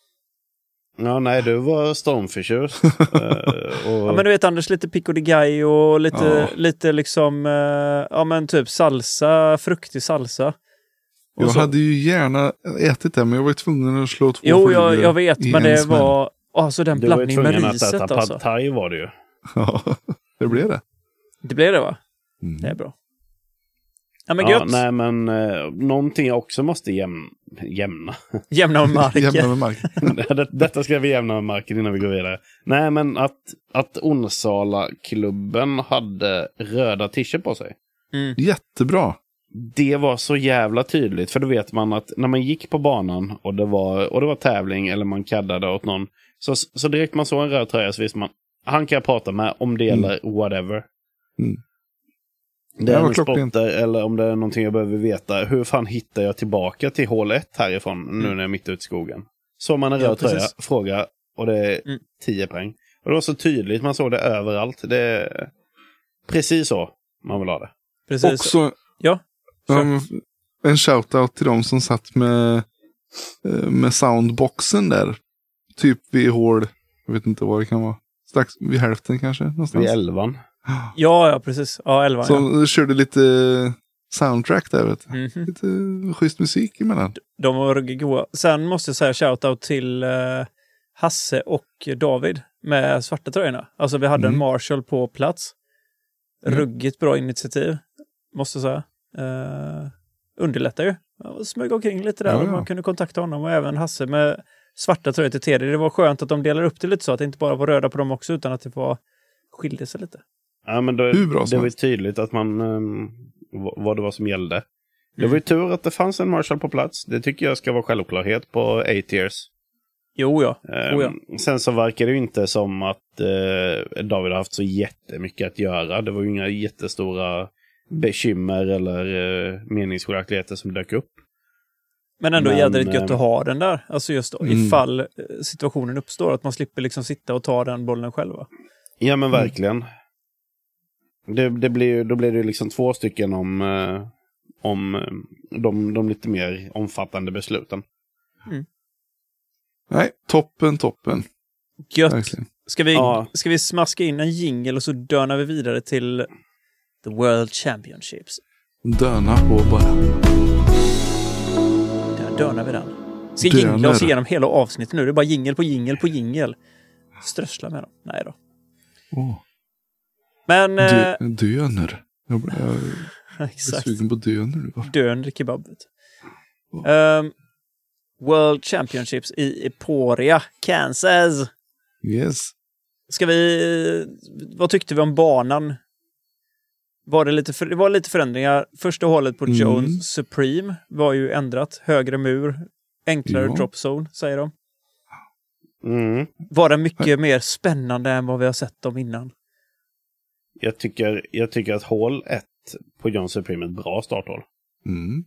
Ja, nej, du var stormförtjust. uh, och... Ja, men du vet Anders, lite pico de gallo och lite, ja. lite liksom, uh, ja men typ salsa, fruktig salsa. Och jag så... hade ju gärna ätit det, men jag var tvungen att slå två Jo, jag, jag vet, men det smäll. var, alltså den blandning med riset att äta alltså. pad thai var det ju. Ja, det blev det. Det blev det va? Mm. Det är bra. Ja, men ja, gött. nej, men eh, någonting jag också måste jäm, jämna. Jämna med marken. jämna med marken. det, detta ska vi jämna med marken innan vi går vidare. Nej, men att, att Onsala-klubben hade röda t-shirt på sig. Mm. Jättebra. Det var så jävla tydligt. För då vet man att när man gick på banan och det var, och det var tävling eller man kaddade åt någon. Så, så direkt man såg en röd tröja så visste man han kan jag prata med om det eller mm. whatever. Mm. Det är en spotter eller om det är någonting jag behöver veta. Hur fan hittar jag tillbaka till hål ett härifrån mm. nu när jag är mitt ute i skogen? Så man en röd ja, tröja, fråga och det är mm. tio poäng. Och det var så tydligt, man såg det överallt. Det är precis så man vill ha det. Precis. Också ja, um, en shoutout till de som satt med, med soundboxen där. Typ vid hål, jag vet inte vad det kan vara. Strax vid hälften kanske. Någonstans. Vid elvan. Ja, ja, precis. Ja, elvan. Så ja. Körde lite soundtrack där, vet du. Mm-hmm. Lite schysst musik emellan. De var goda. Sen måste jag säga shoutout till uh, Hasse och David med svarta tröjorna. Alltså vi hade mm. en Marshall på plats. Mm. Ruggigt bra initiativ, måste jag säga. Uh, underlättar ju. Jag smög omkring lite där ja, ja. Och man kunde kontakta honom. Och även Hasse med svarta tröjor till T D. Det var skönt att de delar upp det lite så att det inte bara var röda på dem också utan att det var skilde sig lite. Ja, men då, Hur bra det var ju tydligt att man um, vad det var som gällde. Det mm. var ju tur att det fanns en Marshall på plats. Det tycker jag ska vara självklarhet på A-tiers. Jo ja. Um, oh, ja. Sen så verkar det ju inte som att uh, David har haft så jättemycket att göra. Det var ju inga jättestora bekymmer eller uh, meningsskiljaktigheter som dök upp. Men ändå Men, jädrigt gött att ha den där. Alltså just då, mm. ifall situationen uppstår att man slipper liksom sitta och ta den bollen själva. Ja men verkligen. Mm. Det, det blir, då blir det liksom två stycken om, uh, om uh, de, de lite mer omfattande besluten. Mm. Nej, toppen, toppen. Gött. Ska vi, ja. ska vi smaska in en jingle och så dönar vi vidare till The World Championships? Döna på bara. Där dönar vi den. Ska jingla oss igenom hela avsnittet nu. Det är bara jingle på jingle på jingle. Strössla med dem. Nej då. Oh. Men... Dö, döner. Jag, jag, jag exakt. är sugen på döner. Döner kebab. Oh. Um, World Championships i Emporia, Kansas. Yes. Ska vi... Vad tyckte vi om banan? Var det, lite för, det var lite förändringar. Första hålet på mm. Jones Supreme var ju ändrat. Högre mur, enklare ja. drop zone, säger de. Mm. Var det mycket mer spännande än vad vi har sett dem innan? Jag tycker, jag tycker att hål ett på Jones Supreme är ett bra starthål. Mm.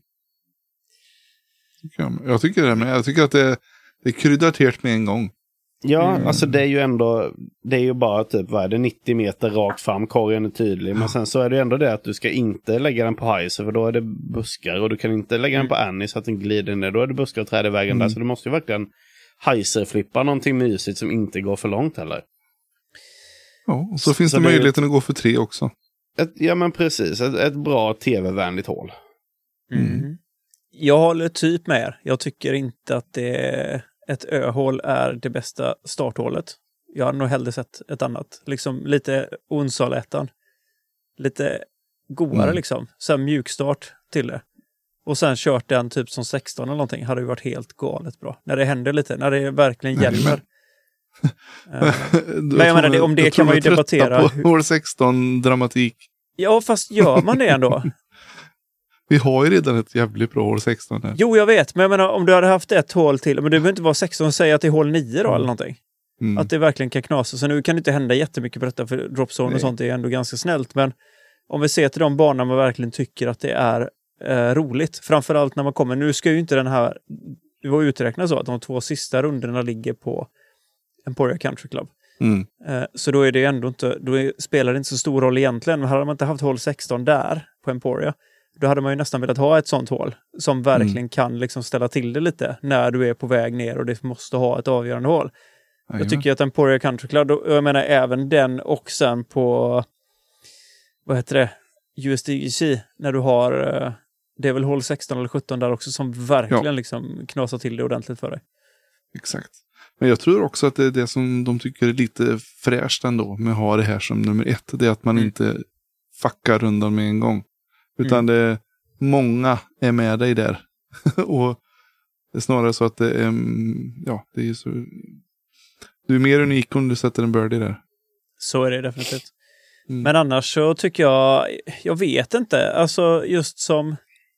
Jag tycker det, men jag tycker att det, det kryddar helt med en gång. Ja, mm. alltså det är ju ändå, det är ju bara typ, vad är det, nittio meter rakt fram, korgen är tydlig. Men sen så är det ändå det att du ska inte lägga den på Heiser, för då är det buskar. Och du kan inte lägga den på Annie så att den glider ner, då är det buskar och träd i vägen mm. där. Så du måste ju verkligen Heiser-flippa någonting mysigt som inte går för långt heller. Ja, och så finns så det möjligheten att gå för tre också. Ett, ja, men precis. Ett, ett bra tv-vänligt hål. Mm. Jag håller typ med er. Jag tycker inte att det är ett öhål är det bästa starthålet. Jag har nog hellre sett ett annat. Liksom lite Onsala-ettan. Lite godare mm. liksom. Sen mjukstart till det. Och sen kört den typ som sexton eller någonting. Hade ju varit helt galet bra. När det händer lite. När det verkligen hjälper. uh, men jag menar, det, om det kan man ju debattera. På hål sexton dramatik. Ja, fast gör man det ändå? Vi har ju redan ett jävligt bra hål sexton här. Jo, jag vet. Men jag menar, om du hade haft ett hål till. Men det behöver inte vara sexton och säga att det är hål nio då mm. eller någonting. Mm. Att det verkligen kan knasa. Så nu kan det inte hända jättemycket på detta. För dropzone och sånt är ändå ganska snällt. Men om vi ser till de banor man verkligen tycker att det är eh, roligt. Framförallt när man kommer. Nu ska ju inte den här... Det var uträknat så att de två sista rundorna ligger på Emporia Country Club. Mm. Eh, så då är det ändå inte... Då är, spelar det inte så stor roll egentligen. Men hade man inte haft hål sexton där på Emporia... Då hade man ju nästan velat ha ett sånt hål som verkligen mm. kan liksom ställa till det lite när du är på väg ner och det måste ha ett avgörande hål. Ajma. Jag tycker att Emporia Country Club, jag menar även den och sen på vad heter det? U S D G C när du har det är väl hål sexton eller sjutton där också som verkligen ja. liksom knasar till det ordentligt för dig. Exakt. Men jag tror också att det är det som de tycker är lite fräscht ändå med att ha det här som nummer ett. Det är att man mm. inte fuckar rundan med en gång. Utan mm. det många är med dig där. Och det är snarare så att det är, ja, det är så... Du är mer unik om du sätter en birdie där. Så är det definitivt. Mm. Men annars så tycker jag, jag vet inte, alltså just som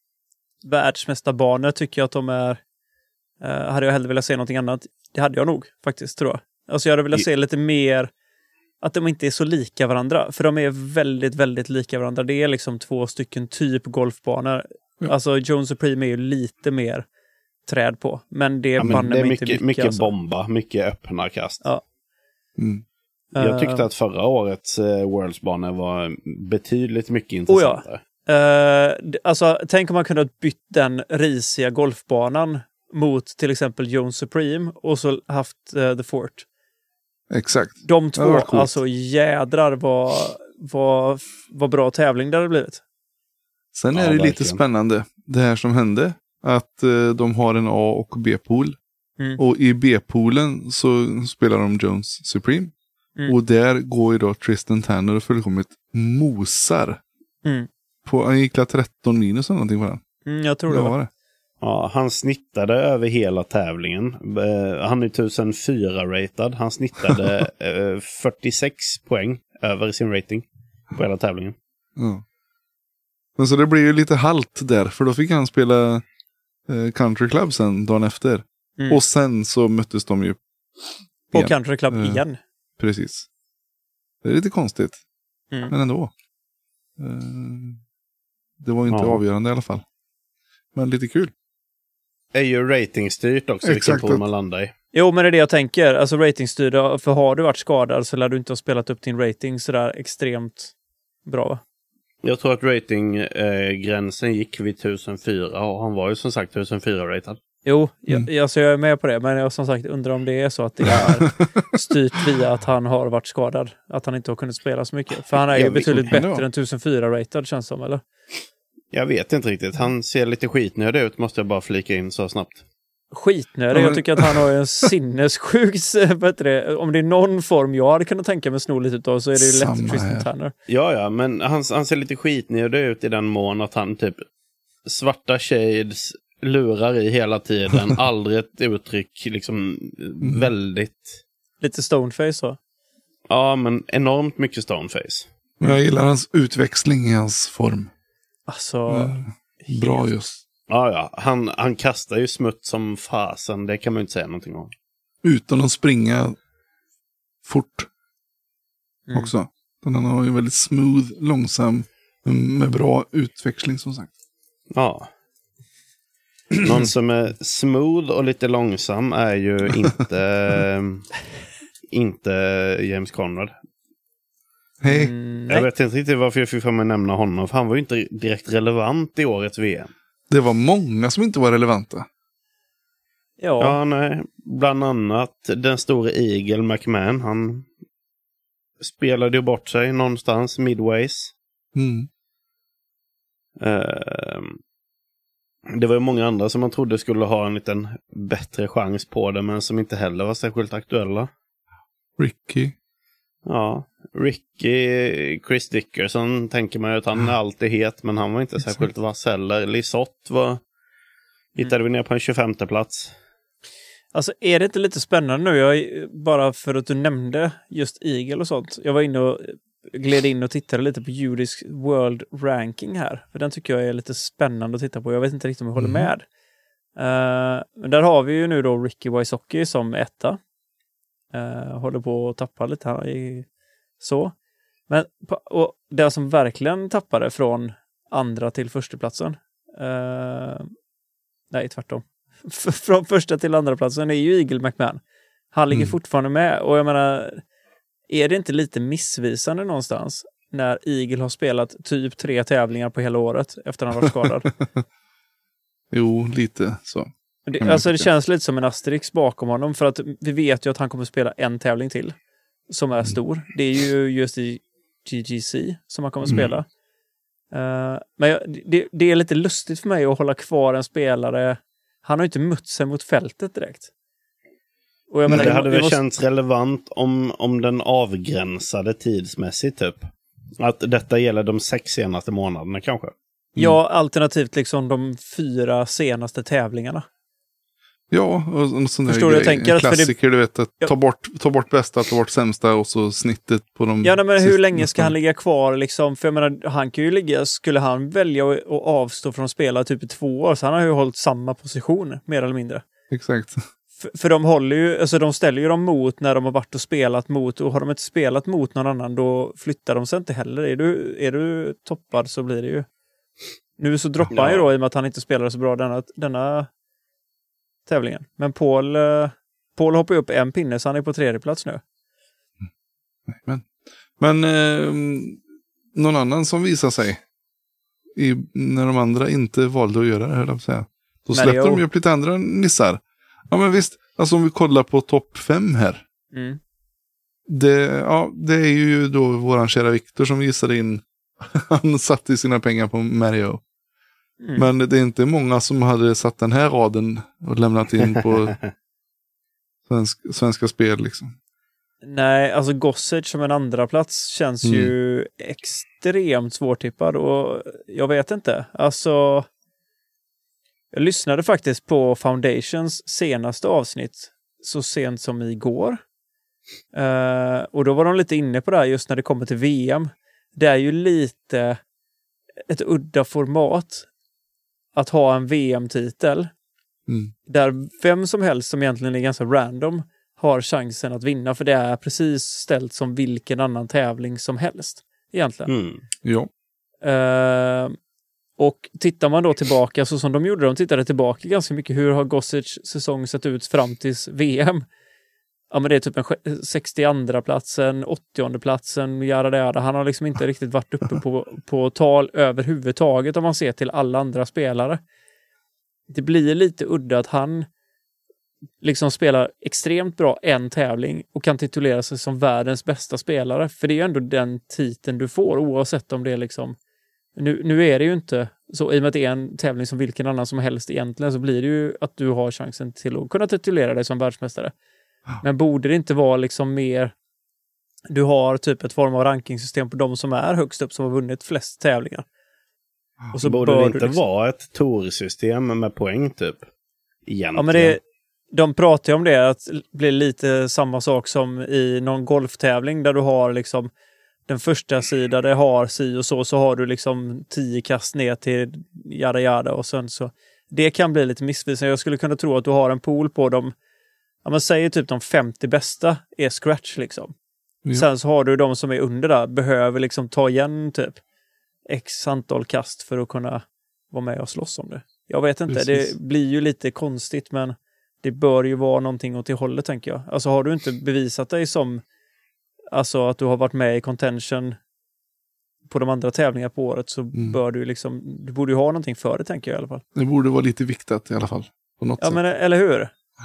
världsmästarbanor tycker jag att de är, eh, hade jag hellre velat se någonting annat. Det hade jag nog faktiskt, tror jag. Alltså jag hade velat se lite mer... Att de inte är så lika varandra. För de är väldigt, väldigt lika varandra. Det är liksom två stycken typ golfbanor. Ja. Alltså Jones Supreme är ju lite mer träd på. Men det, ja, men det är mycket, mycket, mycket alltså. Bomba. Mycket öppna kast. Ja. Mm. Jag tyckte uh, att förra årets uh, Worlds-banor var betydligt mycket intressantare. Oh ja. uh, alltså tänk om man kunde ha bytt den risiga golfbanan mot till exempel Jones Supreme och så haft uh, The Fort. Exakt. De två, alltså jädrar vad, vad, vad bra tävling det hade blivit. Sen är ja, det verkligen. Lite spännande det här som hände. Att eh, de har en A- och B-pool. Mm. Och i B-poolen så spelar de Jones Supreme. Mm. Och där går ju då Tristan Tanner och fullkomligt mosar. Mm. På, han gick tretton minus eller någonting på den. Mm, jag tror det, det var det. Ja, han snittade över hela tävlingen. Uh, han är tusen fyra ratad. Han snittade uh, fyrtiosex poäng över sin rating på hela tävlingen. Ja. Men så det blir ju lite halt där. För då fick han spela uh, Country Club sen dagen efter. Mm. Och sen så möttes de ju på igen. Country Club uh, igen. Precis. Det är lite konstigt. Mm. Men ändå. Uh, det var ju inte ja. avgörande i alla fall. Men lite kul. Är ju ratingstyrt också. Exakt. Vilken pool man landar i. Jo, men det är det jag tänker. Alltså ratingstyrt, för har du varit skadad så lär du inte ha spelat upp din rating sådär extremt bra, va? Jag tror att ratinggränsen eh, gick vid tusen fyra och han var ju som sagt tusen fyra ratad. Jo, mm. jag, alltså jag är med på det. Men jag som sagt undrar om det är så att det är styrt via att han har varit skadad. Att han inte har kunnat spela så mycket. För han är ju jag betydligt bättre då. Än tusen fyra ratad, känns som, eller? Jag vet inte riktigt. Han ser lite skitnödig ut, måste jag bara flika in så snabbt. Skitnödig? Jag tycker att han har en sinnessjuk... Om det är någon form jag hade kunnat tänka mig sno lite utav så är det ju lätt för Tristan Tanner. Ja, ja, men han, han ser lite skitnödig ut i den mån att han typ svarta shades lurar i hela tiden. Aldrig ett uttryck, liksom mm. väldigt... Lite stoneface så. Ja, men enormt mycket stoneface. Jag gillar hans utväxling i hans form. Alltså... Ja, bra just. Ja, ja. Han, han kastar ju smutt som fasen. Det kan man ju inte säga någonting om. Utan att springa fort. Mm. Också. Han har ju väldigt smooth, långsam, med bra utväxling som sagt. Ja. Någon som är smooth och lite långsam är ju inte inte James Conrad. Hej. Mm, jag vet inte riktigt varför jag fick för mig nämna honom. För han var ju inte direkt relevant i årets V M. Det var många som inte var relevanta. Ja, ja nej. Bland annat den stora Eagle McMahon. Han spelade ju bort sig någonstans midways. Mm. Uh, det var ju många andra som man trodde skulle ha en liten bättre chans på det, men som inte heller var särskilt aktuella. Ricky. Ja, Ricky, Chris Dickerson tänker man ju att han är alltid het, men han var inte Exakt. särskilt vass heller. Lisotte var, hittade mm. vi ner på en tjugofemte plats. Alltså är det inte lite spännande nu? Jag, bara för att du nämnde just Eagle och sånt. Jag var inne och gled in och tittade lite på Judisk World Ranking här. För den tycker jag är lite spännande att titta på. Jag vet inte riktigt om jag håller mm. med. Uh, men där har vi ju nu då Ricky Wysocki som etta. Uh, håller på att tappa lite här i, så. Men och det som verkligen tappade från andra till första platsen. Uh, nej, tvärtom. Från första till andra platsen är ju Eagle McMahon. Han ligger mm. fortfarande med. Och jag menar, är det inte lite missvisande någonstans när Eagle har spelat typ tre tävlingar på hela året efter han var skadad? Jo, lite så. Det, alltså det känns lite som en asterisk bakom honom, för att vi vet ju att han kommer spela en tävling till som är mm. stor. Det är ju just i G G C som han kommer mm. spela. Uh, men jag, det, det är lite lustigt för mig att hålla kvar en spelare. Han har ju inte mött sig mot fältet direkt. Och jag menar, det hade väl måste... känts relevant om, om den avgränsade tidsmässigt typ. Att detta gäller de sex senaste månaderna kanske. Mm. Ja, alternativt liksom de fyra senaste tävlingarna. Ja, och en sån där Förstår grej, jag tänker, en klassiker, det... du vet, att ja. ta, bort, ta bort bästa, ta bort sämsta och så snittet på de... Ja, nej, men hur länge ska han ligga kvar liksom? För jag menar, han kan ju ligga, skulle han välja att avstå från att spela typ i två år, så han har ju hållit samma position, mer eller mindre. Exakt. För, för de håller ju, alltså de ställer ju dem mot när de har varit och spelat mot, och har de inte spelat mot någon annan, då flyttar de sig inte heller. Är du, är du toppad så blir det ju... Nu så droppar ja. han ju då i och med att han inte spelade så bra denna... denna tävlingen. Men Paul, uh, Paul hoppar upp en pinne, så han är på tredje plats nu. Men, men eh, någon annan som visar sig i, när de andra inte valde att göra det, höll jag på att säga. Då släppte Mario. de ju upp lite andra nissar. Ja, men visst, alltså om vi kollar på topp fem här. Mm. Det, ja, det är ju då våran kära Viktor som visade in. Han satte sina pengar på Mario. Mm. Men det är inte många som hade satt den här raden och lämnat in på svensk, svenska spel liksom. Nej, alltså Gossage som en andra plats känns mm. ju extremt svårtippad, och jag vet inte. Alltså Jag lyssnade faktiskt på Foundations senaste avsnitt så sent som igår. Uh, och då var de lite inne på det här just när det kommer till V M. Det är ju lite ett udda format att ha en V M-titel Mm. där vem som helst som egentligen är ganska random har chansen att vinna, för det är precis ställt som vilken annan tävling som helst egentligen. Mm. Ja. Uh, och tittar man då tillbaka så som de gjorde, de tittade tillbaka ganska mycket, hur har Gossage säsong sett ut fram till V M? Ja, men det är typ en sextioandra platsen, åttionde platsen, jada jada. Han har liksom inte riktigt varit uppe på, på tal överhuvudtaget om man ser till alla andra spelare. Det blir lite udda att han liksom spelar extremt bra en tävling och kan titulera sig som världens bästa spelare. För det är ju ändå den titeln du får, oavsett om det är liksom... Nu, nu är det ju inte så, i och med att det är en tävling som vilken annan som helst egentligen, så blir det ju att du har chansen till att kunna titulera dig som världsmästare. Men borde det inte vara liksom mer, du har typ ett form av rankingsystem på de som är högst upp, som har vunnit flest tävlingar. Och så borde det inte liksom... vara ett torsystem med poäng typ? Egentligen. Ja, men det, de pratar ju om det, att det blir lite samma sak som i någon golftävling där du har liksom den första sidan, det har si och så, så har du liksom tio kast ner till jada jada och sen så. Det kan bli lite missvisande. Jag skulle kunna tro att du har en pool på dem. Ja, man säger typ de femtio bästa är scratch liksom. Ja. Sen så har du de som är under där, behöver liksom ta igen typ x antal kast för att kunna vara med och slåss om det. Jag vet inte, Precis. Det blir ju lite konstigt, men det bör ju vara någonting åt det hållet, tänker jag. Alltså har du inte bevisat dig som, alltså att du har varit med i contention på de andra tävlingarna på året, så mm. bör du liksom, du borde ju ha någonting för det, tänker jag i alla fall. Det borde vara lite viktigt i alla fall. På något ja, sätt. Men eller hur?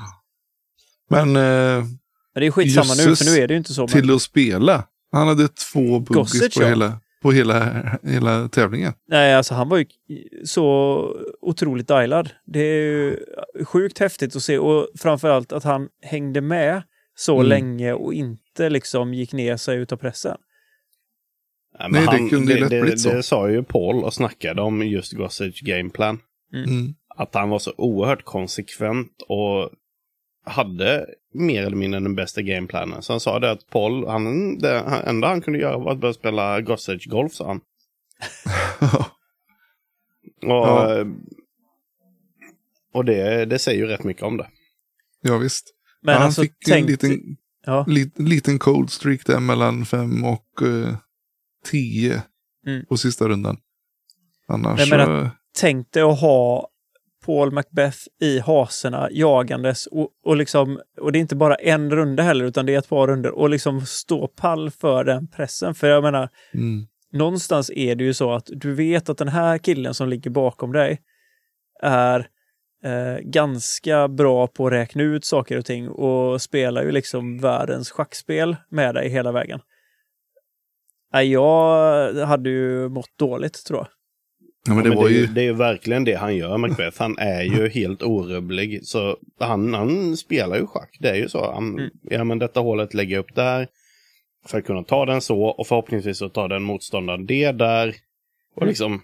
Men, eh, men det är skitsamma nu, för nu är det ju inte så. Men... Till att spela. Han hade två buggies på, hela, på hela, hela tävlingen. Nej, alltså han var ju så otroligt dialad. Det är ju sjukt häftigt att se, och framförallt att han hängde med så mm. länge och inte liksom gick ner sig utav pressen. Ja, men Nej, han, det kunde det, det, det, det sa ju Paul och snackade om just Gossage gameplan. Mm. Att han var så oerhört konsekvent och hade mer eller mindre den bästa gameplanen. Så han sa det att Paul, han, det enda han kunde göra var att börja spela Gossage Golf, sa han. och ja. och det, det säger ju rätt mycket om det. Ja, visst. Men han alltså, fick tänk... en liten, ja. liten, liten cold streak där mellan fem och uh, tio mm. på sista rundan. Annars... Nej, men att, tänk dig att ha Paul Macbeth i haserna jagandes och, och liksom, och det är inte bara en runda heller, utan det är ett par runder, och liksom stå pall för den pressen. För jag menar, mm. någonstans är det ju så att du vet att den här killen som ligger bakom dig är eh, ganska bra på att räkna ut saker och ting, och spelar ju liksom världens schackspel med dig hela vägen. Nej, jag hade ju mått dåligt, tror jag. Ja, men det, ja, men var det, är ju... ju, det är ju verkligen det han gör, Macbeth. Han är ju helt orubblig. Så han, han spelar ju schack. Det är ju så. Han, mm. Ja, men detta hålet lägger upp där för att kunna ta den så. Och förhoppningsvis så tar den motståndaren det där. Och mm. liksom...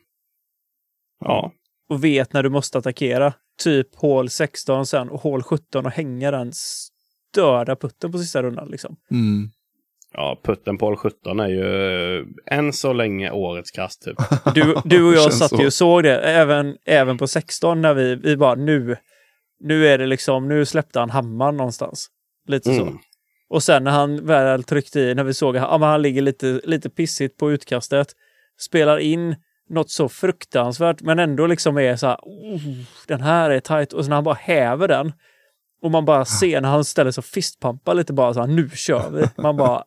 Ja. Och vet när du måste attackera. Typ hål sexton sen och hål sjutton, och hänga den störda putten på sista rundan liksom. Mm. Ja, putten på hål sjutton är ju än så länge årets kast typ. Du, du och jag satt så. ju och såg det även, även på sexton när vi, vi bara nu, nu är det liksom, nu släppte han hammaren någonstans. Lite mm. så. Och sen när han väl tryckte i, när vi såg att ja, han ligger lite, lite pissigt på utkastet, spelar in något så fruktansvärt, men ändå liksom är så här, oh, den här är tight, och sen han bara häver den. Och man bara ser när han ställer sig och fistpumpar lite, bara så här, nu kör vi. Man bara,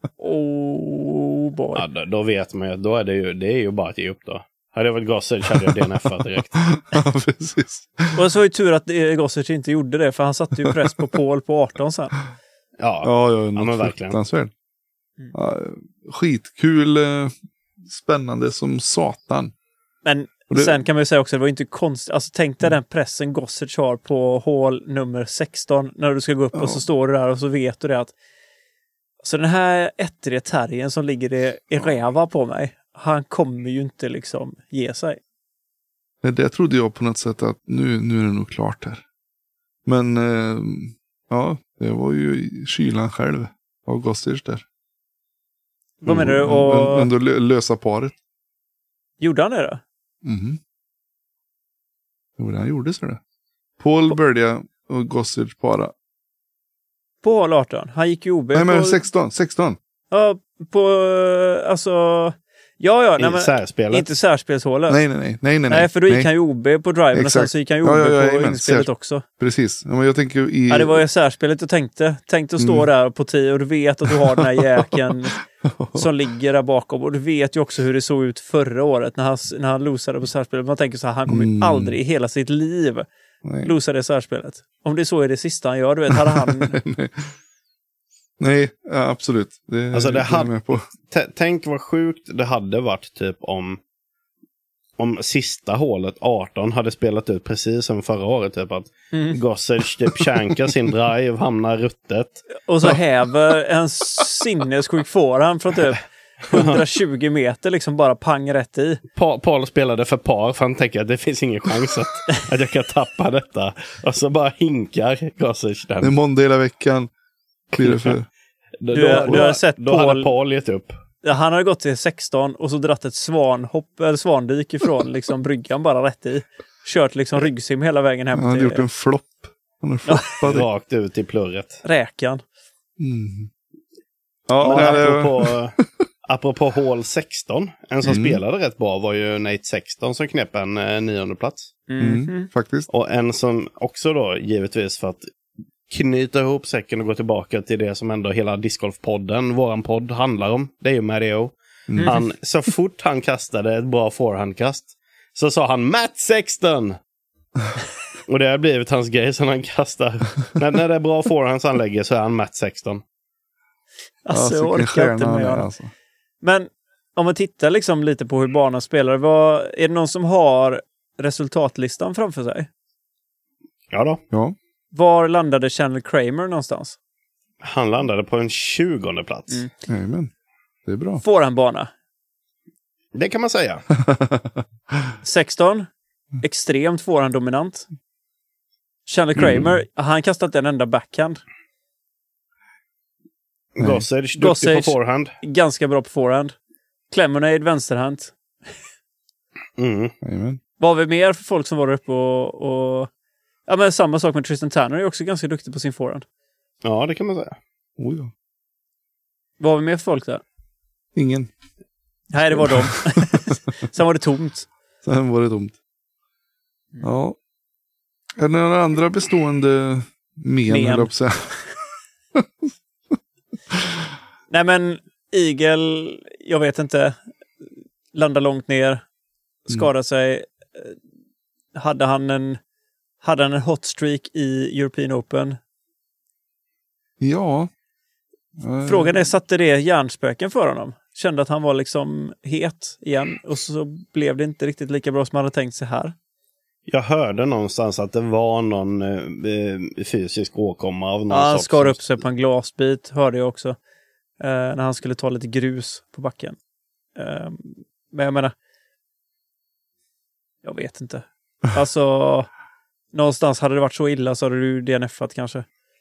oh boy. Ja, då, då vet man ju, då är det ju, det är ju bara att ge upp då. Hade jag varit Gossage hade jag D N F-at direkt. Ja, precis. Och så var ju tur att Gossage inte gjorde det, för han satte ju press på Paul på arton sen. Ja, ja, ja, ja men verkligen. Mm. Ja, skitkul, spännande som satan. Men det... sen kan man ju säga också, det var inte konstigt. Alltså tänk dig den pressen Gossage har på hål nummer sexton när du ska gå upp, ja. Och så står du där och så vet du det att så den här ettriga terriern som ligger i, i räva på mig, han kommer ju inte liksom ge sig. Det trodde jag på något sätt att nu, nu är det nog klart här. Men eh, ja, det var ju kylan själv av Gossage där. Vad menar du? Mm, Och... Ändå lösa paret. Gjorde han det då? Mhm. Jo, det han gjorde så det. Paul började och Gossage para. På hål arton. Han gick ju O B. Nej, men på... sexton. sexton. Ja, på... Alltså... Ja, ja. Nej, I men... särspelet. Inte särspelshålet. Nej, nej, nej. Nej, nej, Nej, för då gick nej. han ju O B på driven Exakt. och sen så gick han ju O B Ja, ja, ja, på amen. inspelet Särs- också. Precis. Ja, men jag tänker ju i... Ja, det var ju särspelet jag tänkte. Tänkte att stå Mm. där på tio och du vet att du har den här jäkeln som ligger där bakom. Och du vet ju också hur det såg ut förra året när han, när han losade på särspelet. Man tänker så här, han kommer Mm. aldrig i hela sitt liv Nej. losa det särspelet. Om det så är det sista han gör, du vet, hade han... nej. Nej, ja, absolut. Det, Alltså, det är jag hade- med på. T- tänk vad sjukt det hade varit typ om om sista hålet arton hade spelat ut precis som förra året. Typ att Mm. Gossage typ känkar sin drive, hamnar ruttet. Och så häver en sinnessjuk forehand från typ hundratjugo meter liksom bara pang rätt i. Pa- Paul spelade för par för han tänker att det finns ingen chans att, att jag kan tappa detta. Och så bara hinkar Gossage den. Det är måndag hela veckan. Blir det för... Då, Du- då, du har sett då Paul- hade Paul gett upp. Ja, han hade gått till sexton och så dratt ett svanhopp eller svandyk ifrån liksom bryggan bara rätt i. Kört liksom ryggsim hela vägen hem Han hade till gjort en flopp. Han har floppat. Rakt ut i plurret. räkan. Mm. Ja, Men nej, det var- apropå, apropå hål sexton. En som Mm. spelade rätt bra var ju Nate Sexton som knäpp en eh, nionde plats. Mm. Mm, faktiskt. Och en som också då, givetvis för att knyta ihop säcken och gå tillbaka till det som ändå hela discgolfpodden, våran podd, handlar om. Det är ju Mario. Mm. Han, så fort han kastade ett bra forehandkast så sa han Matt Sexton! Och det har blivit hans grej som han kastar. när, när det är bra forehands han lägger så är han Matt Sexton. Alltså, jag vilken orkar stjärna inte han med är, honom. alltså. Men om man tittar liksom lite på hur banan spelar, vad, är det någon som har resultatlistan framför sig? Ja då. Ja. Var landade Chandler Kramer någonstans? Han landade på en tjugonde plats. Mm. Amen. Det är bra. Får han bana? Det kan man säga. sexton. Extremt får han dominant. Chandler Kramer, Mm. han kastat en enda backhand. Nej. Gossage, duktig Gossage. på forehand. Ganska bra på forehand. Clemonade, vänsterhand. Mm. Amen. Vad har vi mer för folk som var uppe och... och... Ja, men samma sak med Tristan Tanner är också ganska duktig på sin forehand. Ja, det kan man säga. Oh, ja. Vad har vi mer för folk där? Ingen. Nej, det var de. Sen var det tomt. Sen var det tomt. Ja. Är det några andra bestående men, Men. höll jag på att säga? Nej, men Eagle, jag vet inte. Landar långt ner. Skadar sig. Hade han en hade han en hot streak i European Open? Ja. Frågan är, satte det hjärnspöken för honom? Kände att han var liksom het igen och så blev det inte riktigt lika bra som han hade tänkt sig här. Jag hörde någonstans att det var någon eh, fysisk åkomma av någon Ja, han sorts. skar upp sig på en glasbit, hörde jag också. Eh, när han skulle ta lite grus på backen. Eh, men jag menar, jag vet inte. Alltså, någonstans hade det varit så illa så hade du D N F-at kanske.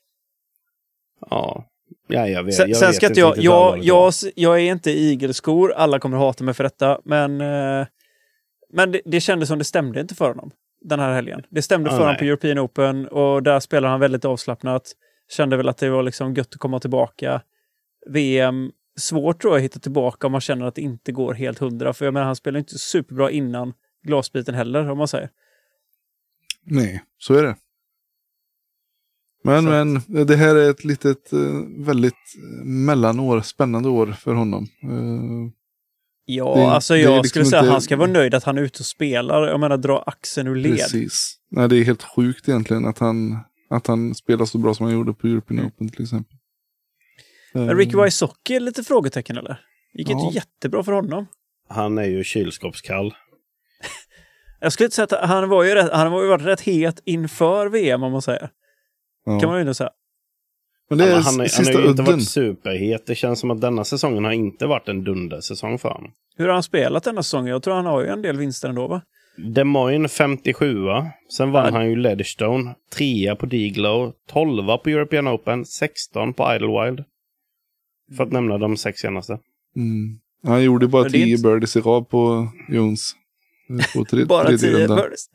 Ja, ja jag vet. Sen, jag sen vet ska inte inte jag, riktigt jag, allvarligt vad. jag, jag är inte i igelskor, alla kommer hata mig för detta, men, eh, men det, det kändes som det stämde inte för honom den här helgen. Det stämde Ah, för honom nej. på European Open och där spelar han väldigt avslappnat. Kände väl att det var liksom gött att komma tillbaka. V M, svårt tror jag att hitta tillbaka om man känner att det inte går helt hundra, för jag menar han spelar inte superbra innan glasbiten heller, om man säger. Nej, så är det. Men, Så. men det här är ett litet eh, väldigt mellanår, spännande år för honom. Eh, Ja, Det- alltså det är jag liksom skulle säga inte- att han ska vara nöjd att han är ute och spelar. Jag menar, dra axeln ur led. Precis. Nej, det är helt sjukt egentligen att han, att han spelar så bra som han gjorde på European Mm. Open till exempel. Men Eh, Ricky Wysocki är lite frågetecken, eller? Gick Ja. inte jättebra för honom. Han är ju kylskåpskall. Jag skulle inte säga att han var ju rätt, han var ju varit rätt het inför V M, om man säger. ja. Kan man ju inte säga. Men det är han, han, han sista har ju inte udden. varit superhet. Det känns som att denna säsongen har inte varit en dundersäsong för honom. Hur har han spelat denna säsong? Jag tror han har ju en del vinster ändå, va? Des Moines femtiosju. Sen vann Ja. han ju Ledgestone. Trea på Diglow. tolva på European Open. sexton på Idlewild. För att nämna de sex senaste. Mm. Han gjorde bara Men det är tio inte- birdies i rad på Jones. På tre, Bara tredje tio rundan. birdies.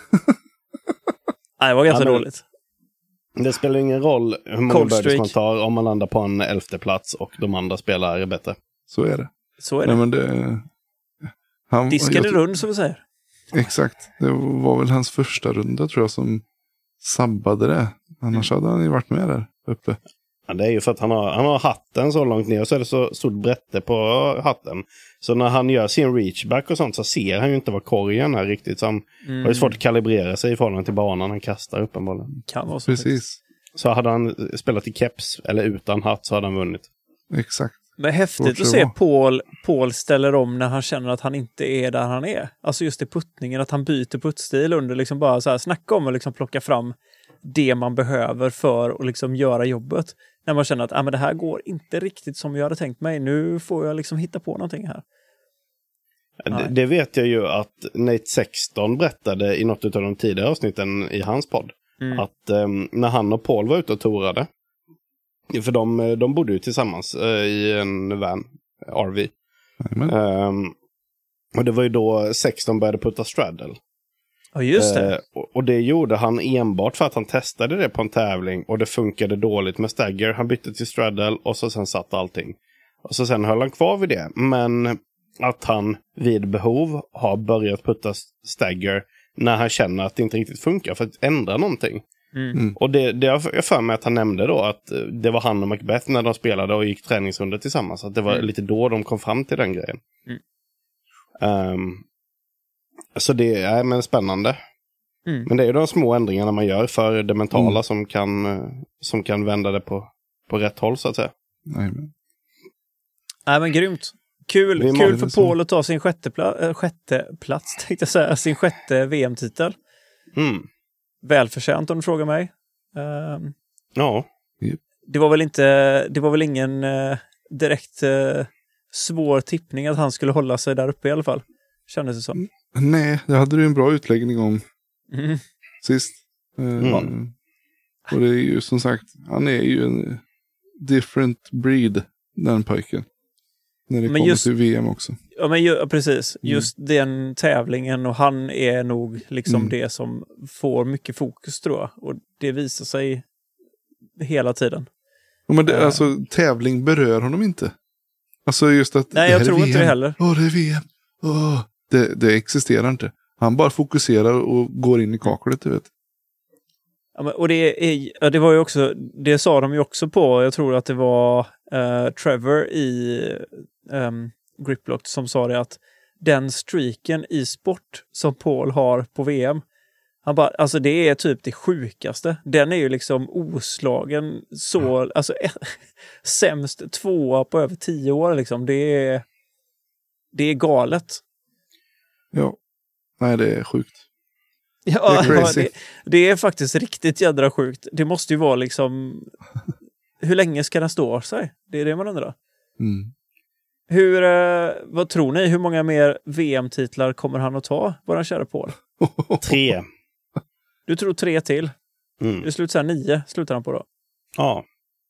Nej, det var ganska Ja, men- dåligt. Det spelar ingen roll hur många Cold birdies streak. man tar om man landar på en elfte plats och de andra spelare är bättre. Så är det. Så är Nej, det. men det han, Disken jag är tror- rund, som vi säger. Exakt. Det var väl hans första runda tror jag som sabbade det. Annars hade han ju varit med där uppe. Ja, det är ju för att han har, han har hatten så långt ner och så är det så stort brätte på hatten. Så när han gör sin reachback och sånt så ser han ju inte vad korgen är riktigt. Så han Mm. har ju svårt att kalibrera sig i förhållande till banan han kastar uppenbarligen. Kan vara så. Precis. Så hade han spelat i keps eller utan hatt så hade han vunnit. Exakt. Men häftigt Vart att det se var. Paul, Paul ställer om när han känner att han inte är där han är. Alltså just i puttningen, att han byter puttstil under liksom bara så här, snacka om att liksom plocka fram det man behöver för att liksom göra jobbet. När man känner att ah, men det här går inte riktigt som jag hade tänkt mig. Nu får jag liksom hitta på någonting här. Det, Nej. det vet jag ju att Nate Sexton berättade i något av de tidigare avsnitten i hans podd. Mm. Att um, när han och Paul var ute och tourade. För de, de bodde ju tillsammans uh, i en van, R V. Jajamän. Um, och det var ju då Sexton började putta straddle. Ja, just det. Uh, och, och det gjorde han enbart för att han testade det på en tävling. Och det funkade dåligt med stagger. Han bytte till straddle och så sen satt allting. Och så sen höll han kvar vid det. Men att han vid behov har börjat putta stagger när han känner att det inte riktigt funkar för att ändra någonting. Mm. Mm. Och det, det har jag för mig att han nämnde då att eh, det var han och Macbeth när de spelade och gick träningsrundor tillsammans. Att det var Mm. lite då de kom fram till den grejen. Mm. Ehm, så det är men spännande. Mm. Men det är ju de små ändringarna man gör för det mentala Mm. som, kan, eh, som kan vända det på, på rätt håll så att säga. Jajamän. Nej, men grymt. Kul, Vi kul måste för så. Paul att ta sin sjätte, pla- äh, sjätte plats, tänkte jag säga, sin sjätte V M-titel. Mm. Välförtjänt om du frågar mig. Ehm, Ja. det var väl inte, det var väl ingen eh, direkt eh, svår tippning att han skulle hålla sig där uppe i alla fall. Kändes det som. Nej, det hade du en bra utläggning om Mm. sist. Eh, Mm. Och det är ju som sagt, han är ju en different breed, den pojken. När det Men kommer just- till V M också. Ja, men ju, ja, precis. Mm. Just den tävlingen och han är nog liksom Mm. det som får mycket fokus, tror jag. Och det visar sig hela tiden. Ja, men det, Eh. alltså, tävling berör honom inte. Alltså just att Nej, det jag här är tror V M. inte det heller. Åh, det är V M. Åh. Det, det existerar inte. Han bara fokuserar och går in i kaklet, du vet. Ja, men, och det, är, ja, det var ju också, det sa de ju också på, jag tror att det var eh, Trevor i um, Griplock som sa det, att den streaken i sport som Paul har på V M, han bara, alltså det är typ det sjukaste. Den är ju liksom oslagen så, alltså eh, sämst tvåa på över tio år liksom. Det är, det är galet. Ja. Nej, det är sjukt. Ja, Det är ja, crazy. det, det är faktiskt riktigt jädra sjukt. Det måste ju vara liksom, hur länge ska den stå sig? Det är det man undrar. Mm. Hur, eh, vad tror ni? Hur många mer V M-titlar kommer han att ta, våran kära Paul? Tre. Du tror tre till. Mm. Det slutar så här nio, slutar han på då. Ja.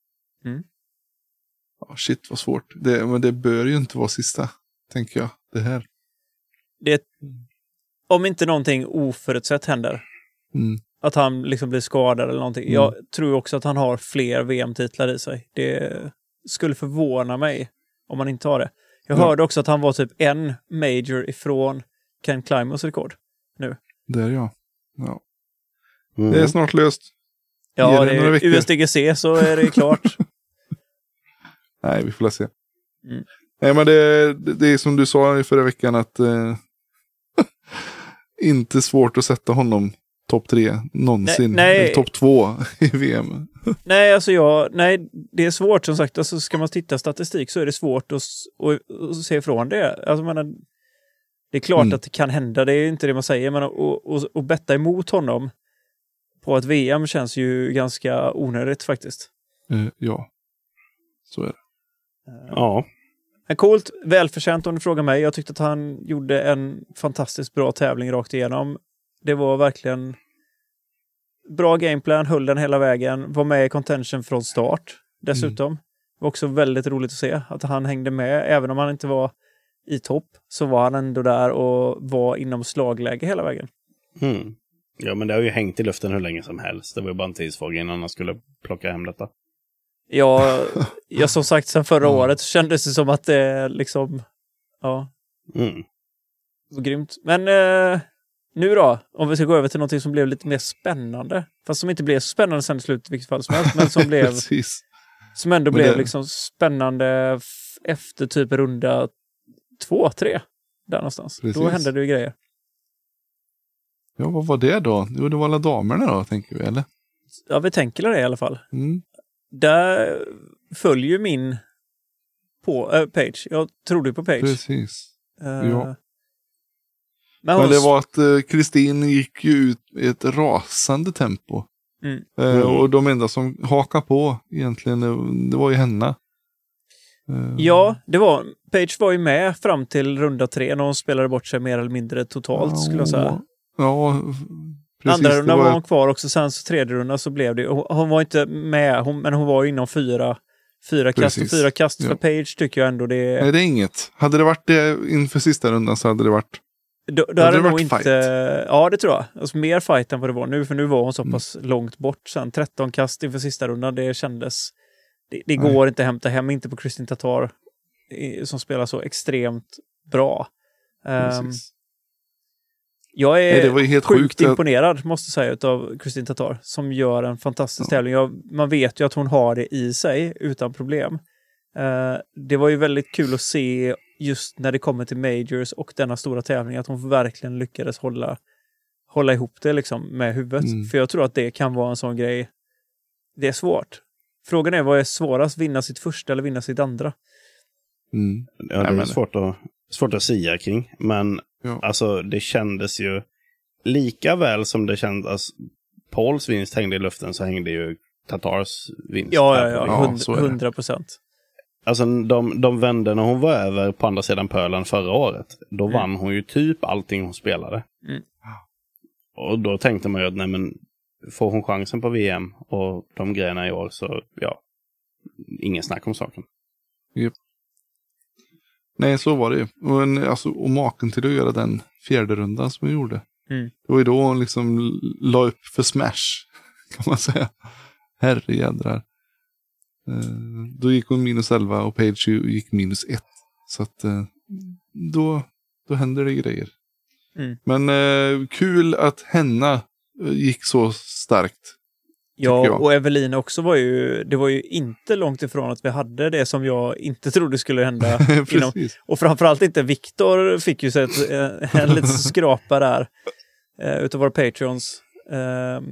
Ja, shit vad svårt. Det, men det bör ju inte vara sista, tänker jag. Det här. Det är, om inte någonting oförutsett händer, Mm. att han liksom blir skadad eller någonting. Mm. Jag tror också att han har fler V M-titlar i sig. Det skulle förvåna mig om han inte har det. Jag Ja. hörde också att han var typ en major ifrån Ken Climbers rekord. Där ja. ja. Mm. Det är snart löst. Ja, Ge det det några är veckor. U S D G C så är det klart. Nej, vi får väl se. Mm. Nej, men det, det, det är som du sa i förra veckan att eh, inte svårt att sätta honom topp tre någonsin. Nej, nej. Eller topp två i V M. Nej, alltså jag, nej, det är svårt som sagt. Alltså ska man titta statistik så är det svårt att, s- att, att se ifrån det. Alltså, menar, det är klart Mm. att det kan hända, det är inte det man säger. Men att, att, att betta emot honom på ett V M känns ju ganska onödigt faktiskt. Eh, ja, så är det. Ja. En coolt, välförtjänt om du frågar mig. Jag tyckte att han gjorde en fantastiskt bra tävling rakt igenom. Det var verkligen bra gameplan, höll den hela vägen. Var med i contention från start dessutom. Mm. Det var också väldigt roligt att se att han hängde med. Även om han inte var i topp så var han ändå där och var inom slagläge hela vägen. Mm. Ja, men det har ju hängt i luften hur länge som helst. Det var ju bara en tidsfråga innan han skulle plocka hem detta. Ja, jag som sagt sen förra mm. året kändes det som att det liksom, ja, mm. var grymt. Men eh, nu då, om vi ska gå över till något som blev lite mer spännande. Fast som inte blev så spännande sen i slutet i vilket fall som helst, men som blev som ändå men blev det... liksom spännande f- efter typ runda två, tre, där någonstans. Precis. Då hände det ju grejer. Ja, vad var det då? Jo, det var alla damerna då, tänker vi, eller? Ja, vi tänker det i alla fall. Mm. Där följer min på äh, Page. Jag trodde på Page. Precis. Uh, ja. Men, men det var att Kristin uh, gick ju ut i ett rasande tempo. Mm. Uh, mm. Och de enda som hakade på egentligen, det var ju henne. Uh, ja, det var. Page var ju med fram till runda tre när hon spelade bort sig mer eller mindre totalt, uh, skulle jag säga. Ja, precis. Andra rundan var... var hon kvar också, sen så tredje rundan så blev det, hon, hon var inte med, hon, men hon var inom fyra, fyra kast, och fyra kast för ja. Page tycker jag ändå det är... Nej, det är inget. Hade det varit det inför sista rundan så hade det varit... Då, då hade, hade det nog inte... Fight. Ja, det tror jag. Alltså mer fight än vad det var nu, för nu var hon så pass mm. långt bort sen. tretton kast inför sista rundan, det kändes... Det, det går inte att hämta hem, inte på Kristin Tattar som spelar så extremt bra. Um, Jag är Nej, det var helt sjukt, sjukt imponerad att... måste jag säga av Kristin Tattar som gör en fantastisk ja. tävling. Jag, man vet ju att hon har det i sig utan problem. Uh, det var ju väldigt kul att se just när det kommer till majors och denna stora tävling att hon verkligen lyckades hålla, hålla ihop det liksom med huvudet. Mm. För jag tror att det kan vara en sån grej. Det är svårt. Frågan är vad är svårast, vinna sitt första eller vinna sitt andra? Mm. Ja, det är svårt att, svårt att säga kring. Men ja. Alltså det kändes ju lika väl som det kändes Pauls vinst hängde i luften så hängde ju Tatars vinst. Ja, ja, ja. hundra procent. Alltså de, de vände när hon var över på andra sidan pölen förra året. Då mm. vann hon ju typ allting hon spelade. Mm. Och då tänkte man ju att nej men får hon chansen på V M och de grejerna i år så ja, ingen snack om saken. Yep. Nej, så var det ju. Och, en, alltså, och maken till att göra den fjärde rundan som vi gjorde. Mm. Det var ju då hon liksom la upp för smash, kan man säga. Herre jädrar. Uh, då gick hon minus elva och Page gick minus ett. Så att uh, då, då händer det grejer. Mm. Men uh, kul att Henna uh, gick så starkt. Ja, och Evelina också var ju, det var ju inte långt ifrån att vi hade det som jag inte trodde skulle hända. inom, och framförallt inte Viktor fick ju sett eh, en liten skrapa där eh, utav våra Patreons. Eh,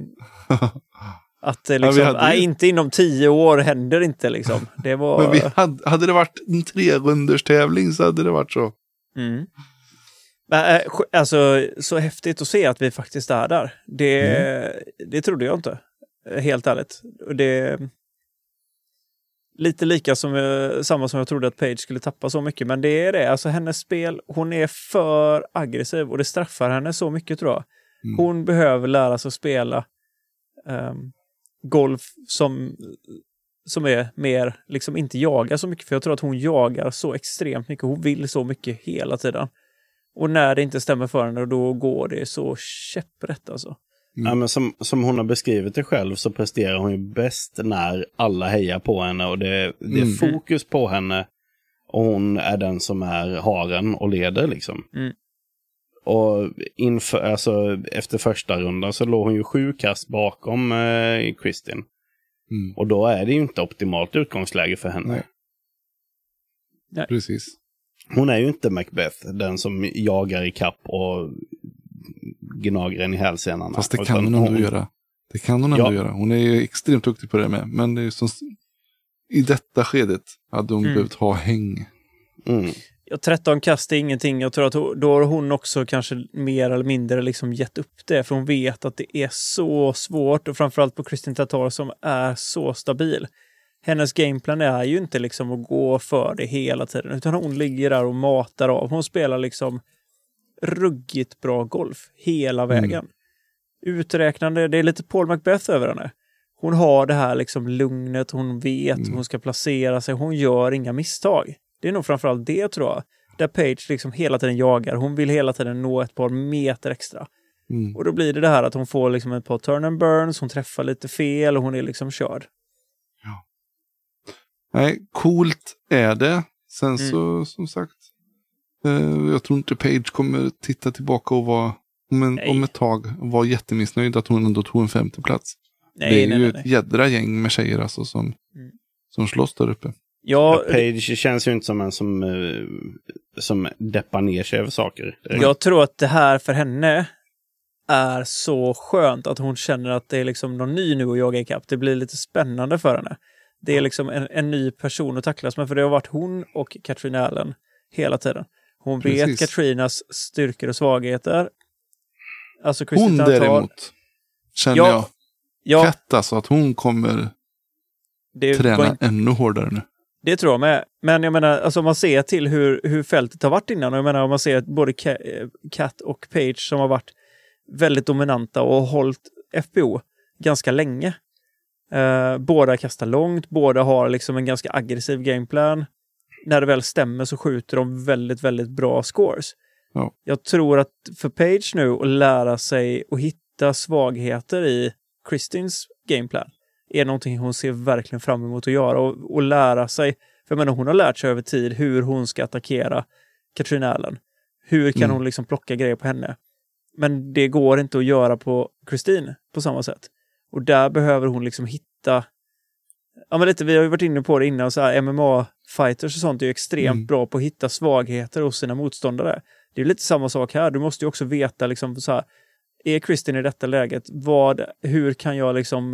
att det liksom, ja, nej, ju... inte inom tio år händer inte liksom. Det var... Men vi hade, hade det varit en tre runders tävling så hade det varit så. Mm. Men, alltså, så häftigt att se att vi faktiskt är där. Det, mm. det trodde jag inte. Helt ärligt. Och det är lite lika som samma som jag trodde att Page skulle tappa så mycket. Men det är det. Alltså hennes spel, hon är för aggressiv och det straffar henne så mycket tror jag. Mm. Hon behöver lära sig att spela um, golf som, som är mer, liksom inte jaga så mycket. För jag tror att hon jagar så extremt mycket. Hon vill så mycket hela tiden. Och när det inte stämmer för henne då går det så käpprätt alltså. Mm. Ja, men som, som hon har beskrivit det själv så presterar hon ju bäst när alla hejar på henne och det, det är mm. fokus på henne och hon är den som är haren och leder liksom. Mm. Och inför, alltså, efter första rundan så låg hon ju sju kast bakom eh, Kristin. Mm. Och då är det ju inte optimalt utgångsläge för henne. Nej. Nej. Precis. Hon är ju inte Macbeth, den som jagar i kapp och gnager en i hälsenan. Fast det kan hon ändå hon... göra. Det kan hon ändå ja. göra. Hon är ju extremt duktig på det med. Men det är ju som... i detta skedet hade hon mm. behövt ha häng. Mm. Ja, tretton kast är ingenting. Jag tror att då har hon också kanske mer eller mindre liksom gett upp det. För hon vet att det är så svårt. Och framförallt på Kristin Tattar som är så stabil. hennes gameplan är ju inte liksom att gå för det hela tiden, utan hon ligger där och matar av. Hon spelar liksom ruggigt bra golf hela vägen. Mm. Uträknande, det är lite Paul Macbeth över henne. Hon har det här liksom lugnet, hon vet mm. hon ska placera sig, hon gör inga misstag. Det är nog framförallt det, tror jag. Där Paige liksom hela tiden jagar. Hon vill hela tiden nå ett par meter extra. Mm. Och då blir det det här att hon får liksom ett par turn and burns, hon träffar lite fel och hon är liksom körd. Ja. Nej, coolt är det. Sen mm. så, som sagt, eh, jag tror inte Paige kommer titta tillbaka och vara om, en, om ett tag var jättemissnöjd att hon ändå tog en femte plats. Nej, det är nej, ju nej, nej. ett jädra gäng med tjejer alltså som, mm. som slåss där uppe. Ja, Paige känns ju inte som en som, uh, som deppar ner sig över saker. Jag tror att det här för henne är så skönt att hon känner att det är liksom någon ny nu att jaga ikapp. Det blir lite spännande för henne. Det är liksom en, en ny person att tacklas med, för det har varit hon och Katrina Allen hela tiden. Hon Precis. vet Katrinas styrkor och svagheter. Alltså hon däremot känner ja, jag ja, Kat, alltså att hon kommer det träna inte, ännu hårdare nu. Det tror jag med. Men jag menar, alltså om man ser till hur, hur fältet har varit innan, och jag menar om man ser att både Kat och Paige som har varit väldigt dominanta och hållit F B O ganska länge. Uh, båda kastar långt, båda har liksom en ganska aggressiv gameplan. När det väl stämmer så skjuter de väldigt, väldigt bra scores. Ja. Jag tror att för Paige nu att lära sig och hitta svagheter i Kristins gameplan är någonting hon ser verkligen fram emot att göra, och, och lära sig, för jag menar, hon har lärt sig över tid hur hon ska attackera Katrina Allen. Hur kan mm. hon liksom plocka grejer på henne? Men det går inte att göra på Christine på samma sätt. Och där behöver hon liksom hitta, ja men lite, vi har ju varit inne på det innan, så här M M A-fighters och sånt är ju extremt mm. bra på att hitta svagheter hos sina motståndare. Det är lite samma sak här. Du måste ju också veta liksom så här, är Kristin i detta läget? Vad, hur kan jag liksom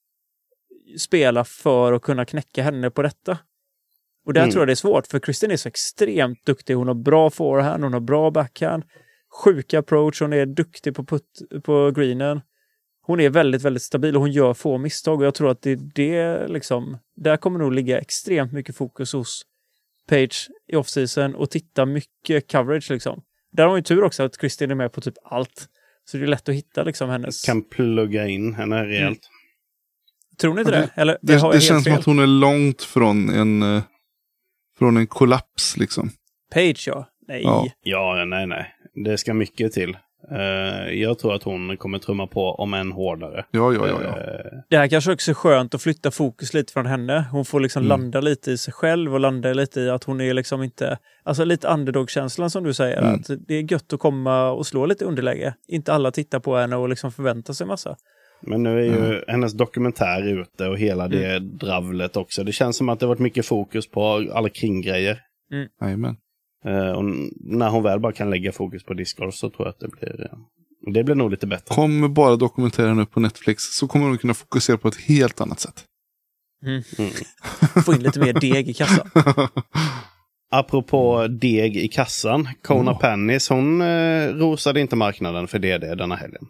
spela för att kunna knäcka henne på detta? Och där mm. tror jag det är svårt, för Kristin är så extremt duktig. Hon har bra forehand, hon har bra backhand, sjuk approach, hon är duktig på putt, på greenen. Hon är väldigt, väldigt stabil och hon gör få misstag, och jag tror att det är det liksom, där kommer nog ligga extremt mycket fokus hos Paige i offseason och titta mycket coverage liksom. Där har hon ju tur också att Kristin är med på typ allt. Så det är lätt att hitta liksom hennes... Kan plugga in henne rejält. Mm. Tror ni inte det? Eller, det, det, det känns fel? Som att hon är långt från en från en kollaps liksom. Paige, ja. Nej. Ja, ja nej, nej. Det ska mycket till. Uh, jag tror att hon kommer trumma på om än hårdare. Ja, ja, ja. ja. Uh, det här kanske också är skönt att flytta fokus lite från henne. Hon får liksom mm. landa lite i sig själv och landa lite i att hon är liksom inte... Alltså lite underdog-känslan som du säger. Mm. Att det är gött att komma och slå lite underläge. Inte alla tittar på henne och liksom förväntar sig massa. Men nu är ju mm. hennes dokumentär ute och hela det mm. dravlet också. Det känns som att det har varit mycket fokus på alla kringgrejer. Mm. Amen. Uh, och när hon väl bara kan lägga fokus på discgolf så tror jag att det blir uh, det blir nog lite bättre. Kommer bara dokumentären upp på Netflix så kommer hon kunna fokusera på ett helt annat sätt. Mm. Mm. Få in lite mer deg i kassan. Apropå deg i kassan, Kona oh. Pennis, hon uh, rosade inte marknaden för D D denna helgen.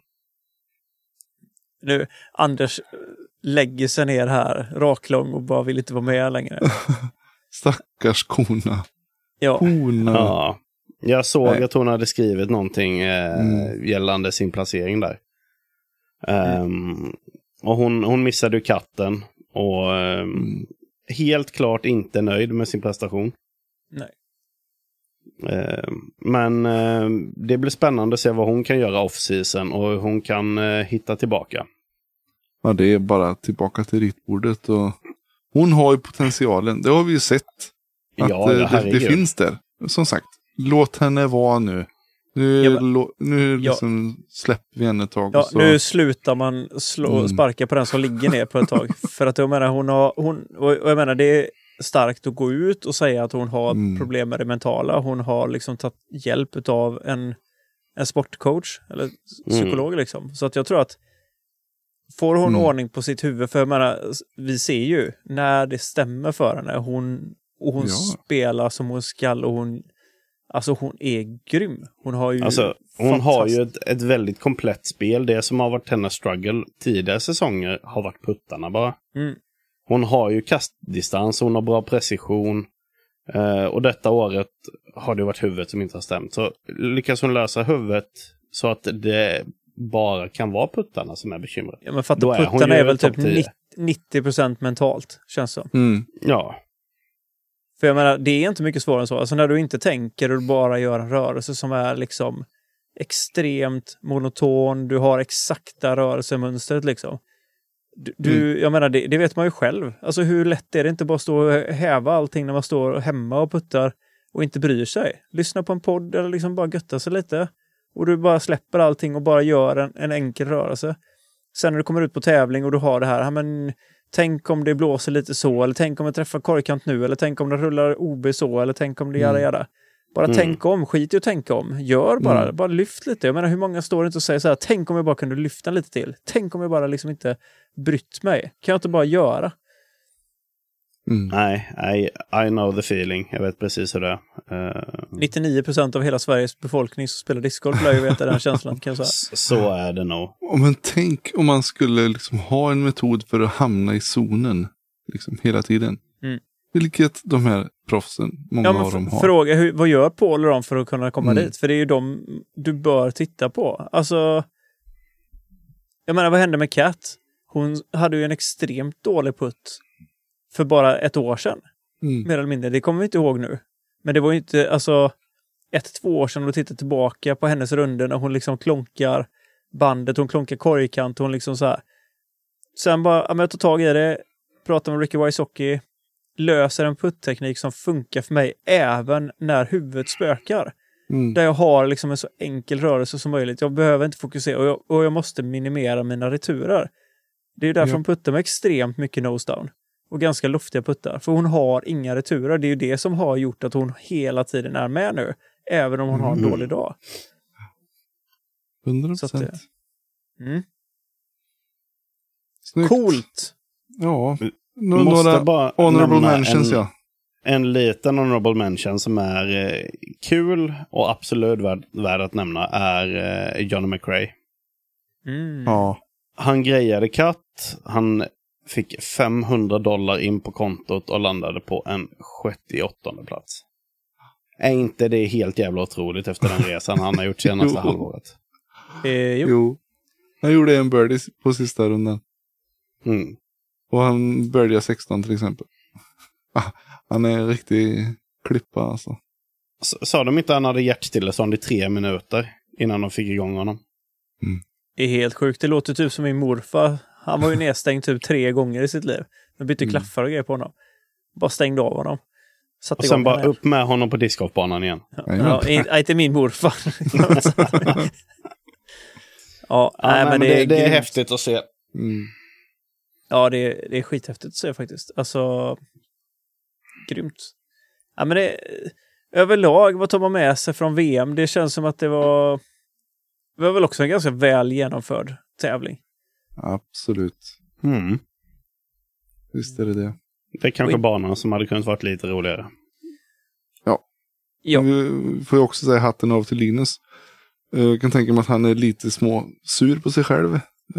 Nu, Anders lägger sig ner här raklång och bara vill inte vara med längre. Stackars Kona. Ja. Kona. Ja. Jag såg Nej. att hon hade skrivit någonting eh, mm. gällande sin placering där. Um, mm. Och hon, hon missade ju katten. Och um, mm. helt klart inte nöjd med sin prestation. Nej. Uh, men uh, det blir spännande att se vad hon kan göra off-season och hur hon kan uh, hitta tillbaka. Ja, det är bara tillbaka till ritbordet. Och hon har ju potentialen. Det har vi ju sett. Att ja, det, det, det finns där. Som sagt, låt henne vara nu. Nu, ja, men, lo, nu liksom ja. släpper vi henne ett tag. Ja, så. Nu slutar man slå, mm. sparka på den som ligger ner på ett tag. För att jag menar, hon har, hon, och jag menar, det är starkt att gå ut och säga att hon har mm. problem med det mentala. Hon har liksom tagit hjälp av en, en sportcoach eller psykolog mm. liksom. Så att jag tror att får hon mm. ordning på sitt huvud, för jag menar, vi ser ju när det stämmer för henne, hon och hon ja. spelar som hon skall, och hon alltså hon är grym. Hon har ju alltså, hon har ju ett, ett väldigt komplett spel. Det som har varit hennes struggle tidigare säsonger har varit puttarna bara. Mm. hon har ju kastdistans, hon har bra precision. Uh, och detta året har det varit huvudet som inte har stämt. Så lyckas hon lösa huvudet så att det bara kan vara puttarna som är bekymret. Ja, men för att puttarna är, är väl typ nittio procent mentalt, känns det. Mm. Ja. För jag menar, det är inte mycket svårare än så. Alltså när du inte tänker och bara gör en rörelse som är liksom extremt monoton, du har exakta rörelsemönstret liksom. Du, du mm. jag menar, det, det vet man ju själv. Alltså hur lätt är det inte bara att stå och häva allting när man står hemma och puttar och inte bryr sig. Lyssna på en podd eller liksom bara götta sig lite. Och du bara släpper allting och bara gör en, en enkel rörelse. Sen när du kommer ut på tävling och du har det här, ja, men tänk om det blåser lite så, eller tänk om jag träffar korgkant nu, eller tänk om det rullar O B så, eller tänk om det gör mm. det. Bara mm. tänk om, skit i att tänka om. Gör bara, mm. bara lyft lite. Jag menar, hur många står inte och säger så här, tänk om jag bara kunde lyfta lite till. Tänk om jag bara liksom inte brytt mig. Kan jag inte bara göra? Mm. Nej, I, I know the feeling. Jag vet precis hur det är. Uh... nittionio procent av hela Sveriges befolkning som spelar discgolf lär ju veta den känslan, kan jag säga. Så är det nog. Men tänk om man skulle liksom ha en metod för att hamna i zonen liksom hela tiden. Mm. Vilket de här proffsen, många ja, av dem har. Fråga, hur, vad gör Paul och de för att kunna komma mm. dit? För det är ju de du bör titta på. Alltså, jag menar, vad hände med Kat? Hon hade ju en extremt dålig putt för bara ett år sedan. Mm. Mer eller mindre. Det kommer vi inte ihåg nu. Men det var ju inte, alltså, ett, två år sedan, och tittar tillbaka på hennes runder när hon liksom klonkar bandet, hon klonkar korgkant, hon liksom så här. Sen bara, ja, men jag tar tag i det, pratar med Ricky Wysocki, löser en puttteknik som funkar för mig även när huvudet spökar. Mm. Där jag har liksom en så enkel rörelse som möjligt. Jag behöver inte fokusera och jag, och jag måste minimera mina returer. Det är ju därför ja. hon puttar med extremt mycket nose down. Och ganska luftiga puttar. För hon har inga returer. Det är ju det som har gjort att hon hela tiden är med nu. Även om hon mm. har en dålig dag. hundra procent. Att, mm. Coolt! Ja. Nå- några bara honorable mentions, en, ja. En liten honorable mention som är eh, kul och absolut värd, värd att nämna är eh, Johnny McRae. Mm. Ja. Han grejade katt. Han fick femhundra dollar in på kontot och landade på en sjuttioåttonde plats. Är inte det helt jävla otroligt efter den resan han har gjort senaste halvåret? Eh, jo. jo. Han gjorde en birdie på sista rundan. Mm. Och han började sexton till exempel. Han är en riktig klippa alltså. S- sa de inte att han hade hjärtstillestånd i tre minuter innan de fick igång honom? Mm. Det är helt sjukt. Det låter typ som min morfar. Han var ju nedstängd typ tre gånger i sitt liv. De bytte mm. klaffar och grejer på honom. Bara stängde av honom. Satt och sen bara upp med honom på discgolfbanan igen. Ja, ja, ja, inte min morfar. ja, ja, nej, men, men det, är, det är häftigt att se. Mm. Ja, det är, det är skithäftigt att se faktiskt. Alltså, grymt. Ja, men det, överlag, vad tar man med sig från V M? Det känns som att det var, det var väl också en ganska väl genomförd tävling. Absolut. Mm. Visst är det det. Det är kanske banan som hade kunnat varit lite roligare. Ja. ja. Vi får ju också säga hatten av till Linus. Jag kan tänka mig att han är lite små sur på sig själv.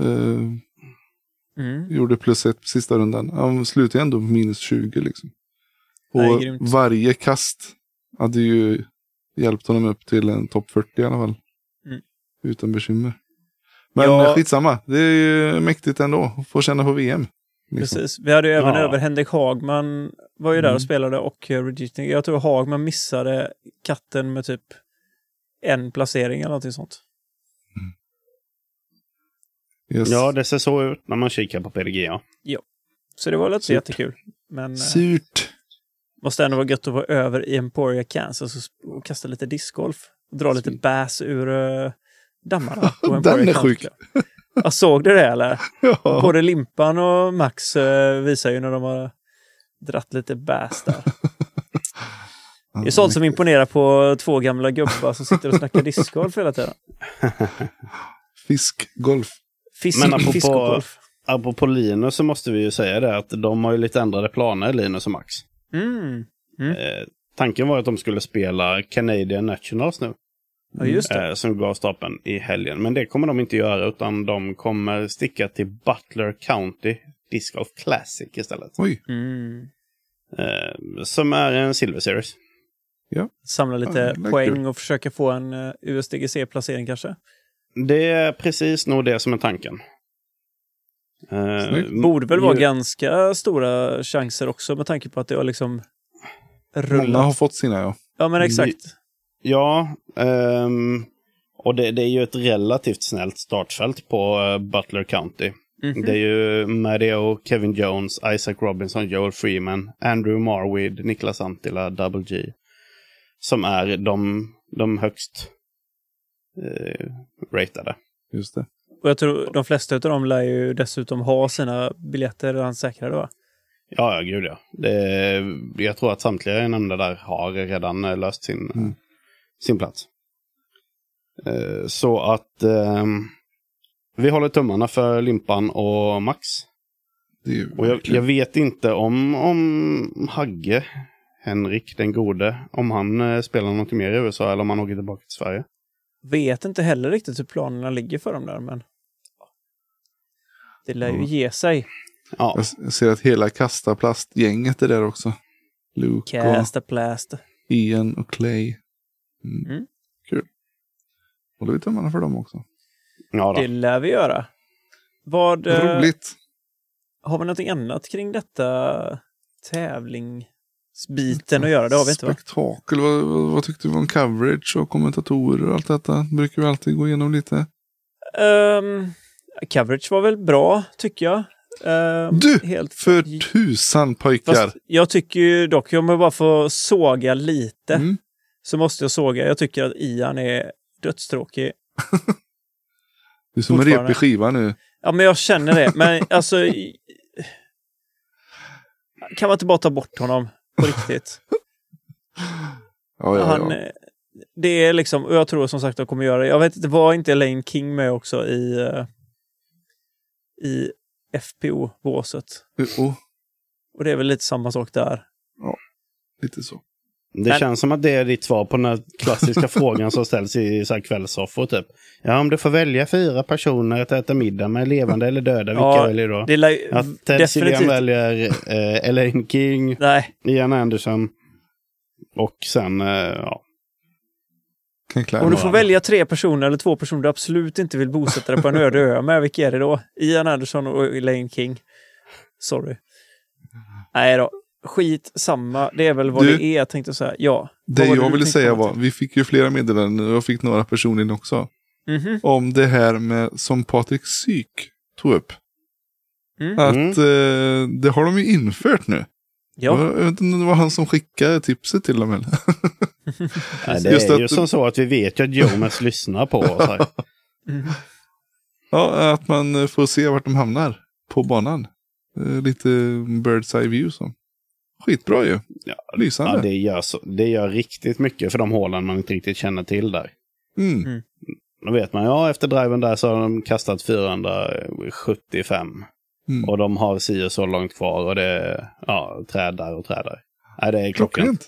Mm. Gjorde plus ett på sista rundan. Han slutade ändå minus tjugo liksom. Och Nej, varje kast hade ju hjälpt honom upp till en topp fyrtio i alla fall. Mm. Utan bekymmer. Men ja. skitsamma. Det är ju mäktigt ändå att få känna på V M. Liksom. Precis. Vi hade ju även ja. över Henrik Hagman var ju där mm. och spelade och Regitning. Jag tror Hagman missade katten med typ en placering eller något sånt. Mm. Yes. Ja, det ser så ut när man kikar på P D G, ja. Ja. Så det var lite så jättekul. Men, Surt. Eh, måste ändå vara gött att vara över i Emporia, Kansas och, och kasta lite discgolf. Och dra lite bass ur uh, dammarna. Den är sjuk. Jag såg du det eller? Ja. Både Limpan och Max uh, visar ju när de har dratt lite bass där. Det är sånt som imponerar på två gamla gubbar som sitter och snackar discgolf hela tiden. Fiskgolf. Fisk, Men apropå, fiskgolf. apropå Linus så måste vi ju säga det att de har ju lite ändrade planer, Linus och Max. Mm. Mm. Eh, tanken var att de skulle spela Canadian Nationals nu. Ja, just det. Eh, som går av stapeln i helgen. Men det kommer de inte göra utan de kommer sticka till Butler County Disc Golf Classic istället. Oj. Mm. Eh, som är en Silver Series. Ja. Samla lite Ja, like poäng you. och försöka få en uh, U S D G C-placering kanske. Det är precis nog det som är tanken. Eh, Borde väl vara ju, ganska stora chanser också med tanke på att det har liksom rullat. Många har fått sina, ja. Ja, men exakt. Ja, ehm, och det, det är ju ett relativt snällt startfält på uh, Butler County. Mhm. Det är ju Mario, Kevin Jones, Isaac Robinson, Joel Freeman, Andrew Marwood, Niklas Antila, Double G. Som är de, de högst eh, ratade. Just det. Och jag tror de flesta av dem lär ju dessutom ha sina biljetter redan säkrade, va? Ja, ja, gud ja. Det, jag tror att samtliga nämnda där har redan eh, löst sin, Mm. sin plats. Eh, så att eh, vi håller tummarna för Limpan och Max. Det är ju Och jag, verkligen- jag vet inte om, om Hagge, Henrik den gode, om han eh, spelar något mer i U S A eller om han åker tillbaka till Sverige. Vet inte heller riktigt hur planerna ligger för dem där, men det lär ju Mm. ge sig. Ja, Jag ser att hela kastaplastgänget är där också. Luke Casta plast. och Ian och Clay. Mm. Mm. Kul. Håller vi tummarna för dem också. ja Det då. lär vi göra. Vad, eh, Roligt. har vi något annat kring detta tävlingsbiten att göra? Det har vi inte, va? Spektakel. Vad, vad, vad tyckte du om coverage och kommentatorer och allt detta? Brukar vi alltid gå igenom lite. Um, coverage var väl bra, tycker jag. Um, Du, helt För tusan pojkar. Fast jag tycker ju dock, om jag bara får såga lite, Mm. så måste jag såga. Jag tycker att Ian är dödstråkig. Du är som en fortfarande. repig skiva nu. Ja, men jag känner det. Men alltså, i- kan man inte bara ta bort honom på riktigt? Ja, ja, Han, ja. eh, det är liksom, och jag tror som sagt att jag kommer göra det. Jag vet inte, var inte Elaine King med också i, eh, i F P O-båset? Oh, Och det är väl lite samma sak där. lite så. Det Men- känns som att det är ditt svar på den här klassiska frågan som ställs i så här kvällssoffor typ. Ja, om du får välja fyra personer att äta middag med, levande eller döda, vilka Ja, väljer du då? Det lär, Att Ted Cillian definitivt. väljer eh, Elaine King, Nej, Ian Anderson och sen, eh, ja. Kan klä om du några. får välja tre personer eller två personer du absolut inte vill bosätta dig på en öde ö med, vilka är det då? Ian Anderson och Elaine King. Sorry. Nej då. Skit samma. Det är väl vad Du, det är, jag tänkte säga. Ja. Det Vad var jag du ville tänkte säga på, var, Martin? vi fick ju flera meddelanden och jag fick några personligen också. Mhm. Om det här med, som Patrik Syk tog upp. Mm. Att Mm. eh, det har de ju infört nu. Ja. Jag vet inte om det var han som skickade tipset till dem. Eller? Nej, det Just är ju att- som så att vi vet ju att Jonas lyssnar på oss här. Mhm. Ja, att man får se vart de hamnar på banan. Eh, Lite bird's eye view så. Skitbra ju. Ja, Lysande. Ja, det gör, så, det gör riktigt mycket för de hålen man inte riktigt känner till där. Mm. Mm. Då vet man, ja, efter driven där så har de kastat fyrahundrasjuttiofem. Mm. Och de har si och så långt kvar och det är ja, träd där och träd där. Nej, det är klockan. Klockrent.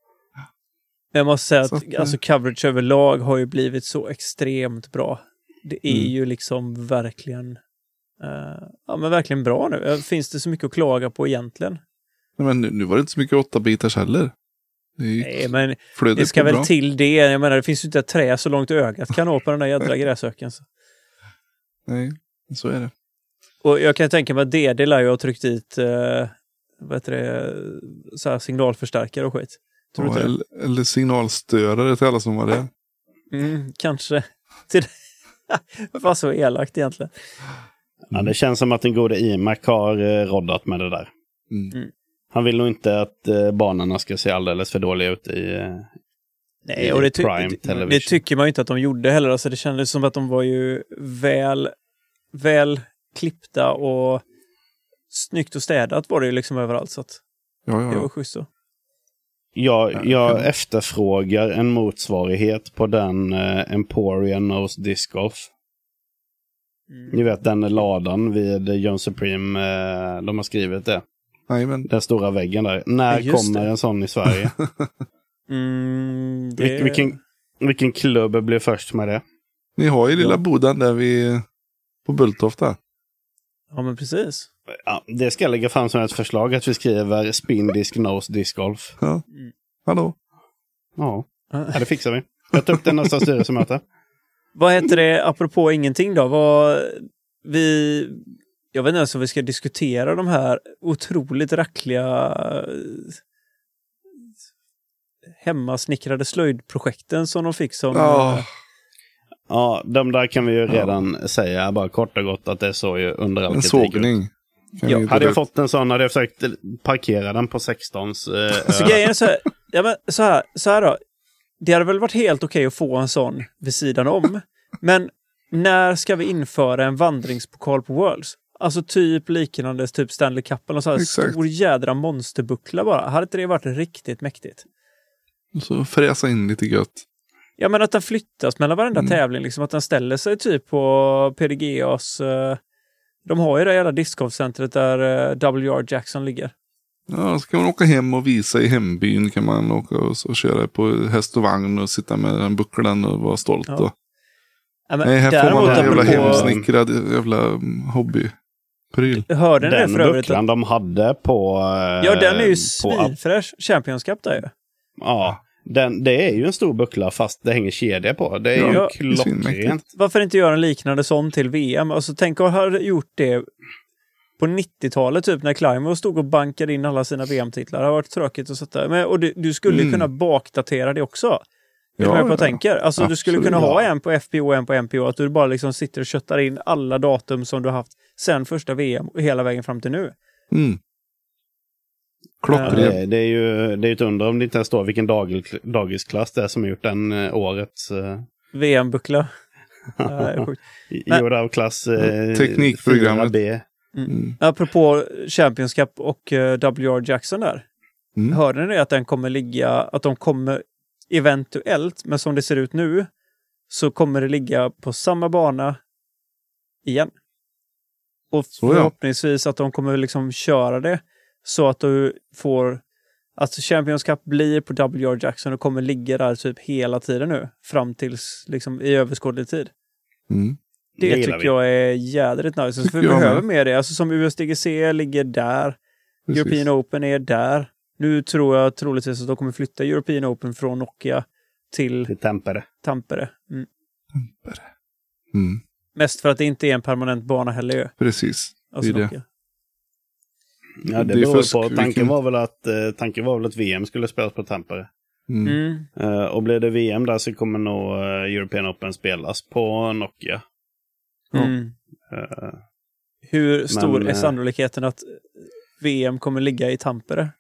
Jag måste säga Så att, att, eh, alltså, coverage överlag har ju blivit så extremt bra. Det är Mm. ju liksom verkligen eh, ja, men verkligen bra nu. Eh, Finns det så mycket att klaga på egentligen? Nej, men nu, nu var det inte så mycket åtta bitars heller. Det gick Nej, men flödet det ska på väl bra. till det. Jag menar, det finns ju inte ett trä så långt ögat kan nå på den där jädra gräsöken. Så. Nej, så är det. Och jag kan tänka mig att D D lär ju ha tryckt dit eh, vad heter det, så här signalförstärkare och skit. Tror du Ja, inte det? eller, eller signalstörare till alla som var där. Mm, kanske. Till Vad så elakt egentligen. Ja, det känns som att den gode iMac har eh, roddat med det där. Mm. Mm. Han vill nog inte att eh, banorna ska se alldeles för dåliga ut i, eh, Nej, i och det, ty- Prime det, Television. det tycker man ju inte att de gjorde heller. Alltså, det kändes som att de var ju väl, väl klippta och snyggt och städat var det ju liksom överallt. Så att Ja, det var ja. schysst så. Jag, Ja, jag kan- efterfrågar en motsvarighet på den eh, Emporia Nose Disc Golf. Mm. Ni vet den ladan vid John Supreme, eh, de har skrivit det. Nej, men Den stora väggen där. När Ja, just kommer det. en sån i Sverige? Mm, det... Vil- vilken, vilken klubb blev först med det? ni har ju lilla Ja. boden där vi på Bulltofta. Ja, men precis. Ja, det ska lägga fram som ett förslag att vi skriver spin disc nose disc golf. Ja. Mm. Hallå? Ja. ja, det fixar vi. Jag tar upp det nästa styrelsemöte. Vad heter det, apropå ingenting då? Vad vi... Jag vet inte ens om vi ska diskutera de här otroligt rackliga hemmasnickrade slöjdprojekten som de fick som... Ja. Ja, de där kan vi ju redan ja. säga bara kort och gott att det är så ju under all en kritik. sågning. Ja, hade jag fått en sån hade jag försökt parkera den på sextons. Eh, så grejen är så här, ja, men så här, så här då. Det hade väl varit helt okej att få en sån vid sidan om. Men när ska vi införa en vandringspokal på Worlds? Alltså typ liknande typ Stanley Cup eller så här stor jädra monsterbuckla bara. Hade inte det varit riktigt mäktigt? Så fräsa in lite gött. Ja, men att den flyttas mellan varenda Mm. tävling. Liksom att den ställer sig typ på P D G A's... Uh, de har ju det jävla discgolfcentret där uh, W R Jackson ligger. Ja, så kan man åka hem och visa i hembyn. Kan man åka och, och köra på häst och vagn och sitta med den bucklan och vara stolt. Ja. Och... Ja, men Nej, här får man en jävla apropå... hemsnickrad jävla hobbypryl. Hörde den det för övrigt? bucklan Att... de hade på... Uh, Ja, den är ju på... svinfräsch. Champions Cup där ju. Ja, den, det är ju en stor buckla fast det hänger kedja på. Det är Ja, ju klockrent. Varför inte göra en liknande sån till V M? Alltså tänk att ha gjort det på nittiotalet typ när Climo stod och bankade in alla sina V M-titlar. Det har varit tråkigt att sätta. Men, och du, du skulle mm. kunna bakdatera det också. Vet du vad jag ja, tänker? Alltså absolut, du skulle kunna ja. ha en på F P O och en på M P O. Att du bara liksom sitter och köttar in alla datum som du har haft sen första V M och hela vägen fram till nu. Mm. Ja, det, det är ju det är ett under om det inte står vilken dag, dagisklass det är som har gjort den uh, årets uh... V M-buckla. Ja, gjord av klass uh, teknikprogrammet. fyra B. Mm. Mm. Apropå Champions Cup och uh, W R Jackson där. Mm. Hörde ni att den kommer ligga, att de kommer eventuellt, men som det ser ut nu så kommer det ligga på samma bana igen. Och förhoppningsvis att de kommer liksom köra det så att du får att Champions Cup blir på W R Jackson och kommer ligga där typ hela tiden nu fram tills liksom i överskådlig tid. Mm. Det, det tycker vi. jag är jädrigt nice. Så vi behöver mer det. Alltså som U S D G C ligger där. Precis. European Open är där. Nu tror jag troligtvis att de kommer flytta European Open från Nokia till, till Tampere. Tampere. Mm. Tampere. Mm. Mest för att det inte är en permanent bana heller. Precis. Alltså det är Nokia. Ja, det, det beror på. Tanken vilken... var väl att eh, tanken var väl att V M skulle spelas på Tampere. Mm. Mm. Uh, och blir det V M där så kommer nog uh, European Open spelas på Nokia. Mm. Uh, Hur stor men, är sannolikheten att V M kommer ligga i Tampere?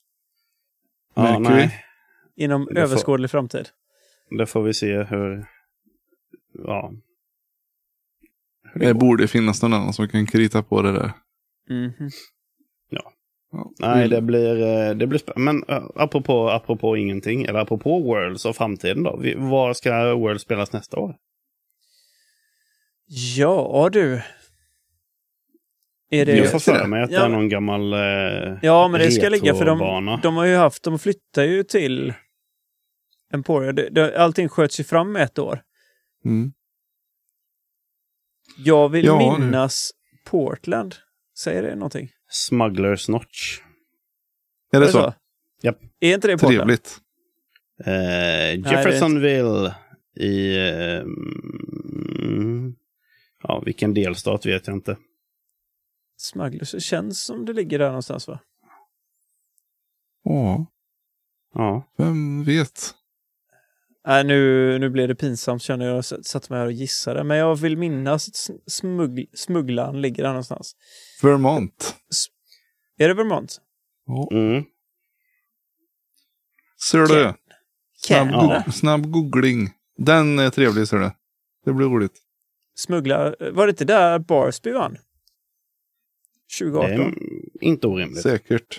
Ja, nej. Inom det överskådlig får, framtid. Det får vi se hur... Ja. Hur det, det borde finnas någon annan som kan krita på det där. Mm-hmm. Ja. ja. Nej, det blir, det blir spännande. Men uh, apropå, apropå ingenting, eller apropå Worlds och framtiden då. Vi, var ska Worlds spelas nästa år? Ja, du. Är det... Jag får för mig att ja, det är någon gammal eh, ja, men det ska ligga för de, de har ju haft, de flyttar ju till Emporia. Det, det, allting sköts ju fram med ett år. Mm. Jag vill ja, minnas nu. Portland. Säger det någonting? Smugglers Notch. Är det, är det så? så? Japp. Är inte det Portland? Trevligt. Eh, Jeffersonville Nej, i eh, mm, ja, vilken delstat vet jag inte. Smugglers, det känns som det ligger där någonstans, va? Ja. Ja. Vem vet? Nej, nu, nu blir det pinsamt, känner jag. Satt mig här och gissade. Men jag vill minnas att smugg, smugglaren ligger där någonstans. Vermont. S- är det Vermont? Ja. Mm. Ser du? Ken. Snabb, Ken. go- ja. snabb googling. Den är trevlig, ser du. Det blir roligt. Smugglar. Var det inte där Barsby vann? tjugo arton. Det är inte orimligt. Säkert.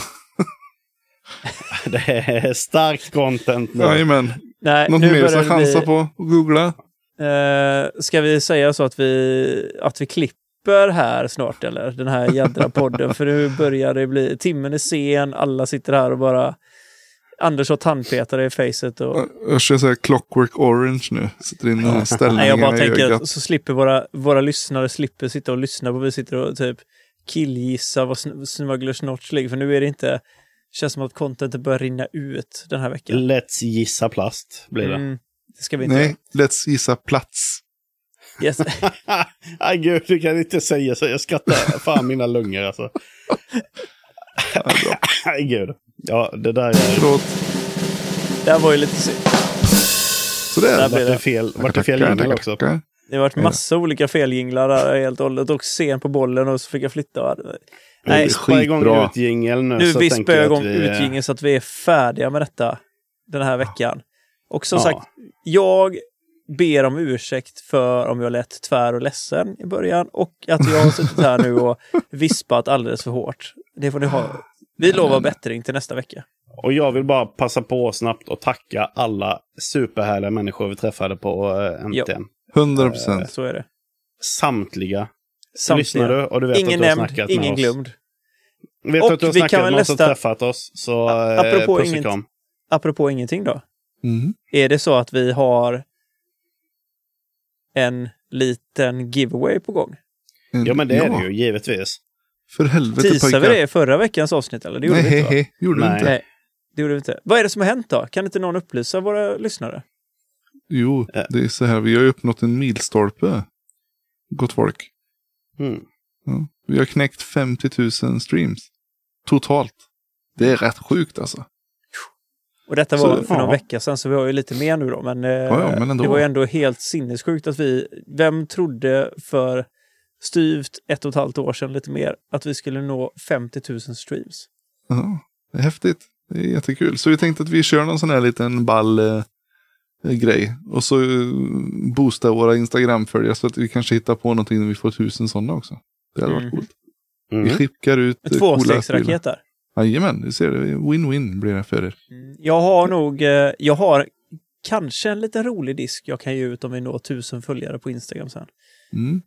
Det är starkt content nu. Jajamän. Nej, något nu mer som chansa vi... på att googla? Uh, ska vi säga så att vi att vi klipper här snart, eller? Den här jädra podden. För nu börjar det bli... Timmen är sen. Alla sitter här och bara... Anders har tandpetare i facet. Och... Jag ska säga Clockwork Orange nu. Sitter in i ställningen. Nej, jag bara tänker ögat. att så slipper våra, våra lyssnare slipper sitta och lyssna på. Vi sitter och typ killgissa vad sn- Smugglers Notch ligger. För nu är det inte... Känns som att contentet börjar rinna ut den här veckan. Let's gissa plast blir det. Mm, det ska vi inte Nej, göra. let's gissa plats. Yes. Aj gud, du kan inte säga så. Jag skrattar fan mina lungor alltså. Aj gud. Ja, det där är... Förlåt. Det här var ju lite synd. Sådär. Där Vart blir det det. fel, vart det fel jingel också? Tackar. Det har varit massa olika feljinglar där helt och hållet. Och sen på bollen och så fick jag flytta. Nej, Vi spar igång skitbra. ut jingeln nu. nu så vi tänker spöar jag igång att vi... utgingen så att vi är färdiga med detta den här veckan. Och som Ja. sagt, jag ber om ursäkt för om jag lät tvär och ledsen i början. Och att jag har suttit här nu och vispat alldeles för hårt. Det får ni ha. Vi lovar bättring till nästa vecka. Och jag vill bara passa på snabbt och tacka alla superhärliga människor vi träffade på uh, M T N. hundra procent. Så är det. Samtliga. Samtliga. Lyssnar du och du vet Ingen att du har nämnd, snackat ingen med oss. glömd. Vet Och att du har vi kan snackat väl med oss och nästa- träffat oss. Så A- eh, apropå puss och inget- kram. Apropå ingenting då. Mm. Är det så att vi har en liten giveaway på gång? Ja men det är det ju, givetvis. För helvete Teasade vi pojkar. det i förra veckans avsnitt? Eller? Det gjorde Nej, vi inte, va? he, he. Gjorde Nej. du inte? Nej, det gjorde vi inte. Vad är det som har hänt då? Kan inte någon upplysa våra lyssnare? Jo, Ja. det är så här. Vi har ju uppnått en milstolpe. Gott folk. Mm. Ja. Vi har knäckt femtio tusen streams. Totalt. Det är rätt sjukt alltså. Och detta Så, var för någon ja. vecka sedan, så vi har ju lite mer nu då. Men, eh, ja, men ändå. det var ju ändå helt sinnessjukt att vi... Vem trodde för styvt ett och ett halvt år sedan, lite mer, att vi skulle nå femtio tusen streams? Ja, det är häftigt. Det är jättekul. Så vi tänkte att vi kör någon sån här liten ball eh, grej. Och så eh, boosta våra Instagram-följare så att vi kanske hittar på någonting när vi får tusen sådana också. Det hade varit Mm. coolt. Mm. Vi skickar ut eh, coola Tvåstegsraket där. Jajamän, du ser det. Win-win blir det för er. Mm. Jag har nog... eh, Jag har kanske en liten rolig disk jag kan ge ut om vi når tusen följare på Instagram sen. Mm.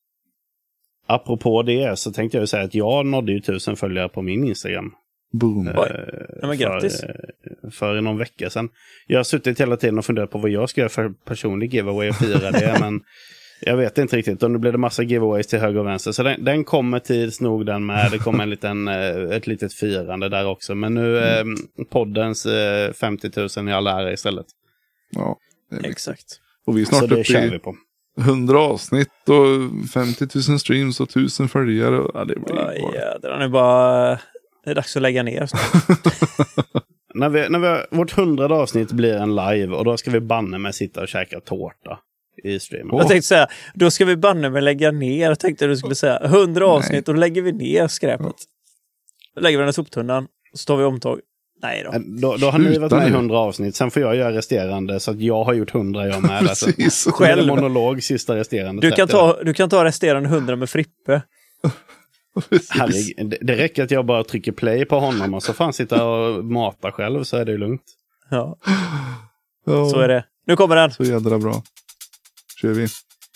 Apropå det så tänkte jag ju säga att jag nådde ju tusen följare på min Instagram. Boom. Eh, Ja, men grattis. För, eh, för någon vecka sedan. Jag har suttit hela tiden och funderat på vad jag ska göra för personlig giveaway och fira det. Men jag vet inte riktigt. Och nu blir det massa giveaways till höger och vänster. Så den, den kommer tids nog den med. Det kommer en liten, eh, ett litet firande där också. Men nu eh, poddens eh, femtio tusen i all ära istället. Ja, det är mycket. Exakt. Och vi är Så snart det uppe kör i vi på. hundra avsnitt och femtio tusen streams och tusen följare. Ja, det blir Ja, bara... jädrar, nu är bara... Det är dags att lägga ner snart. När vi, när vi, vårt hundrade avsnitt blir en live och då ska vi banne med sitta och käka tårta i streamen. Jag tänkte säga, då ska vi banne med lägga ner. Jag tänkte du skulle säga, hundra avsnitt och då lägger vi ner skräpet. Då lägger vi den i soptunnan och så tar vi omtag. Nej då. Då, då har ni varit med i nu. hundra avsnitt. Sen får jag göra resterande så att jag har gjort hundra jag med. Alltså. Precis. Så blir det Själv. monolog sista resterande. Du kan, trettio. ta, du kan ta resterande hundra med Frippe. Precis. Herregud, det, det räcker att jag bara trycker play på honom och så fan sitta och mata själv så är det ju lugnt. Ja, Ja, så är det. Nu kommer den. så jädra bra. Kör vi.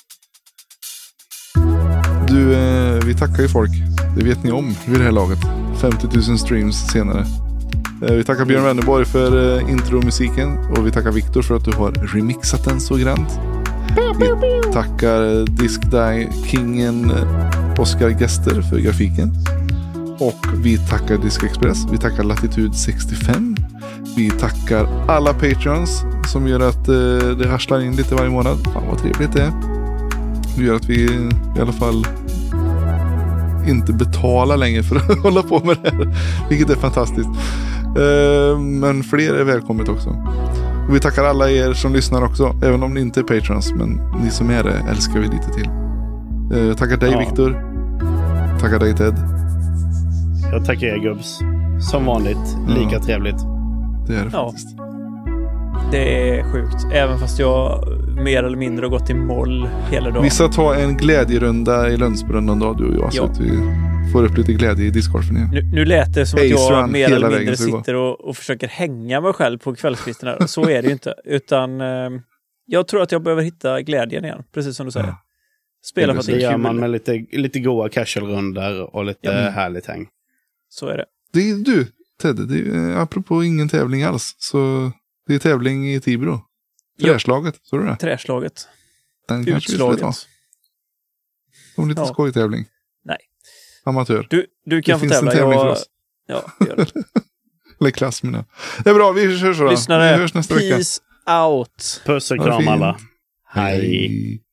Du, eh, vi tackar ju folk. Det vet ni om vid det här laget. femtio tusen streams senare. Eh, vi tackar Björn Wennerborg för eh, intromusiken. Och vi tackar Viktor för att du har remixat den så grant. Vi tackar eh, Discdie Kingen eh, Oscar Gester för grafiken. Och vi tackar Disc Express. Vi tackar Latitude sextiofem. Vi tackar alla Patreons som gör att eh, det harslar in lite varje månad. Fan vad trevligt det är. Det gör att vi i alla fall inte betalar längre för att hålla på med det här. Vilket är fantastiskt. Eh, men fler är välkommet också. Och vi tackar alla er som lyssnar också. Även om ni inte är Patreons. Men ni som är det älskar vi lite till. Eh, tackar dig Ja. Viktor. Tackar dig Ted. Jag tackar er gubbs. Som vanligt, lika Ja. trevligt. Det är det Ja. faktiskt. Det är sjukt. Även fast jag mer eller mindre har gått i moll hela dagen. Vi ska ta en glädjerunda i Lundsbrunn någon dag, du och jag. Så Ja. att vi får upp lite glädje i discgolfen igen. Nu, nu lät det som att Ace jag run mer hela eller vägen, mindre så det går. sitter och, och försöker hänga mig själv på kvällskvisten. Så är det ju inte. Utan eh, jag tror att jag behöver hitta glädjen igen. Precis som du säger. Ja. Spela för att det Det är gör kul. man med lite, lite goa casual-rundor och lite Ja. härligt häng. Så är det. Det är du, Ted. Det är, eh, apropå ingen tävling alls. Så det är tävling i Tibro. Ja. Träslaget, så du det? Träslaget. Den kanske vi skulle ta. Utslaget. Som lite Ja. skojtävling. amatör. Du, du kan Det få finns en tävla. tävling för Jag... oss. Ja, det gör det. Eller klass mina. Det är bra, vi hörs så då. Lyssnare, Vi hörs nästa vecka. peace out. Puss och Ha det kram fint. alla. Hej.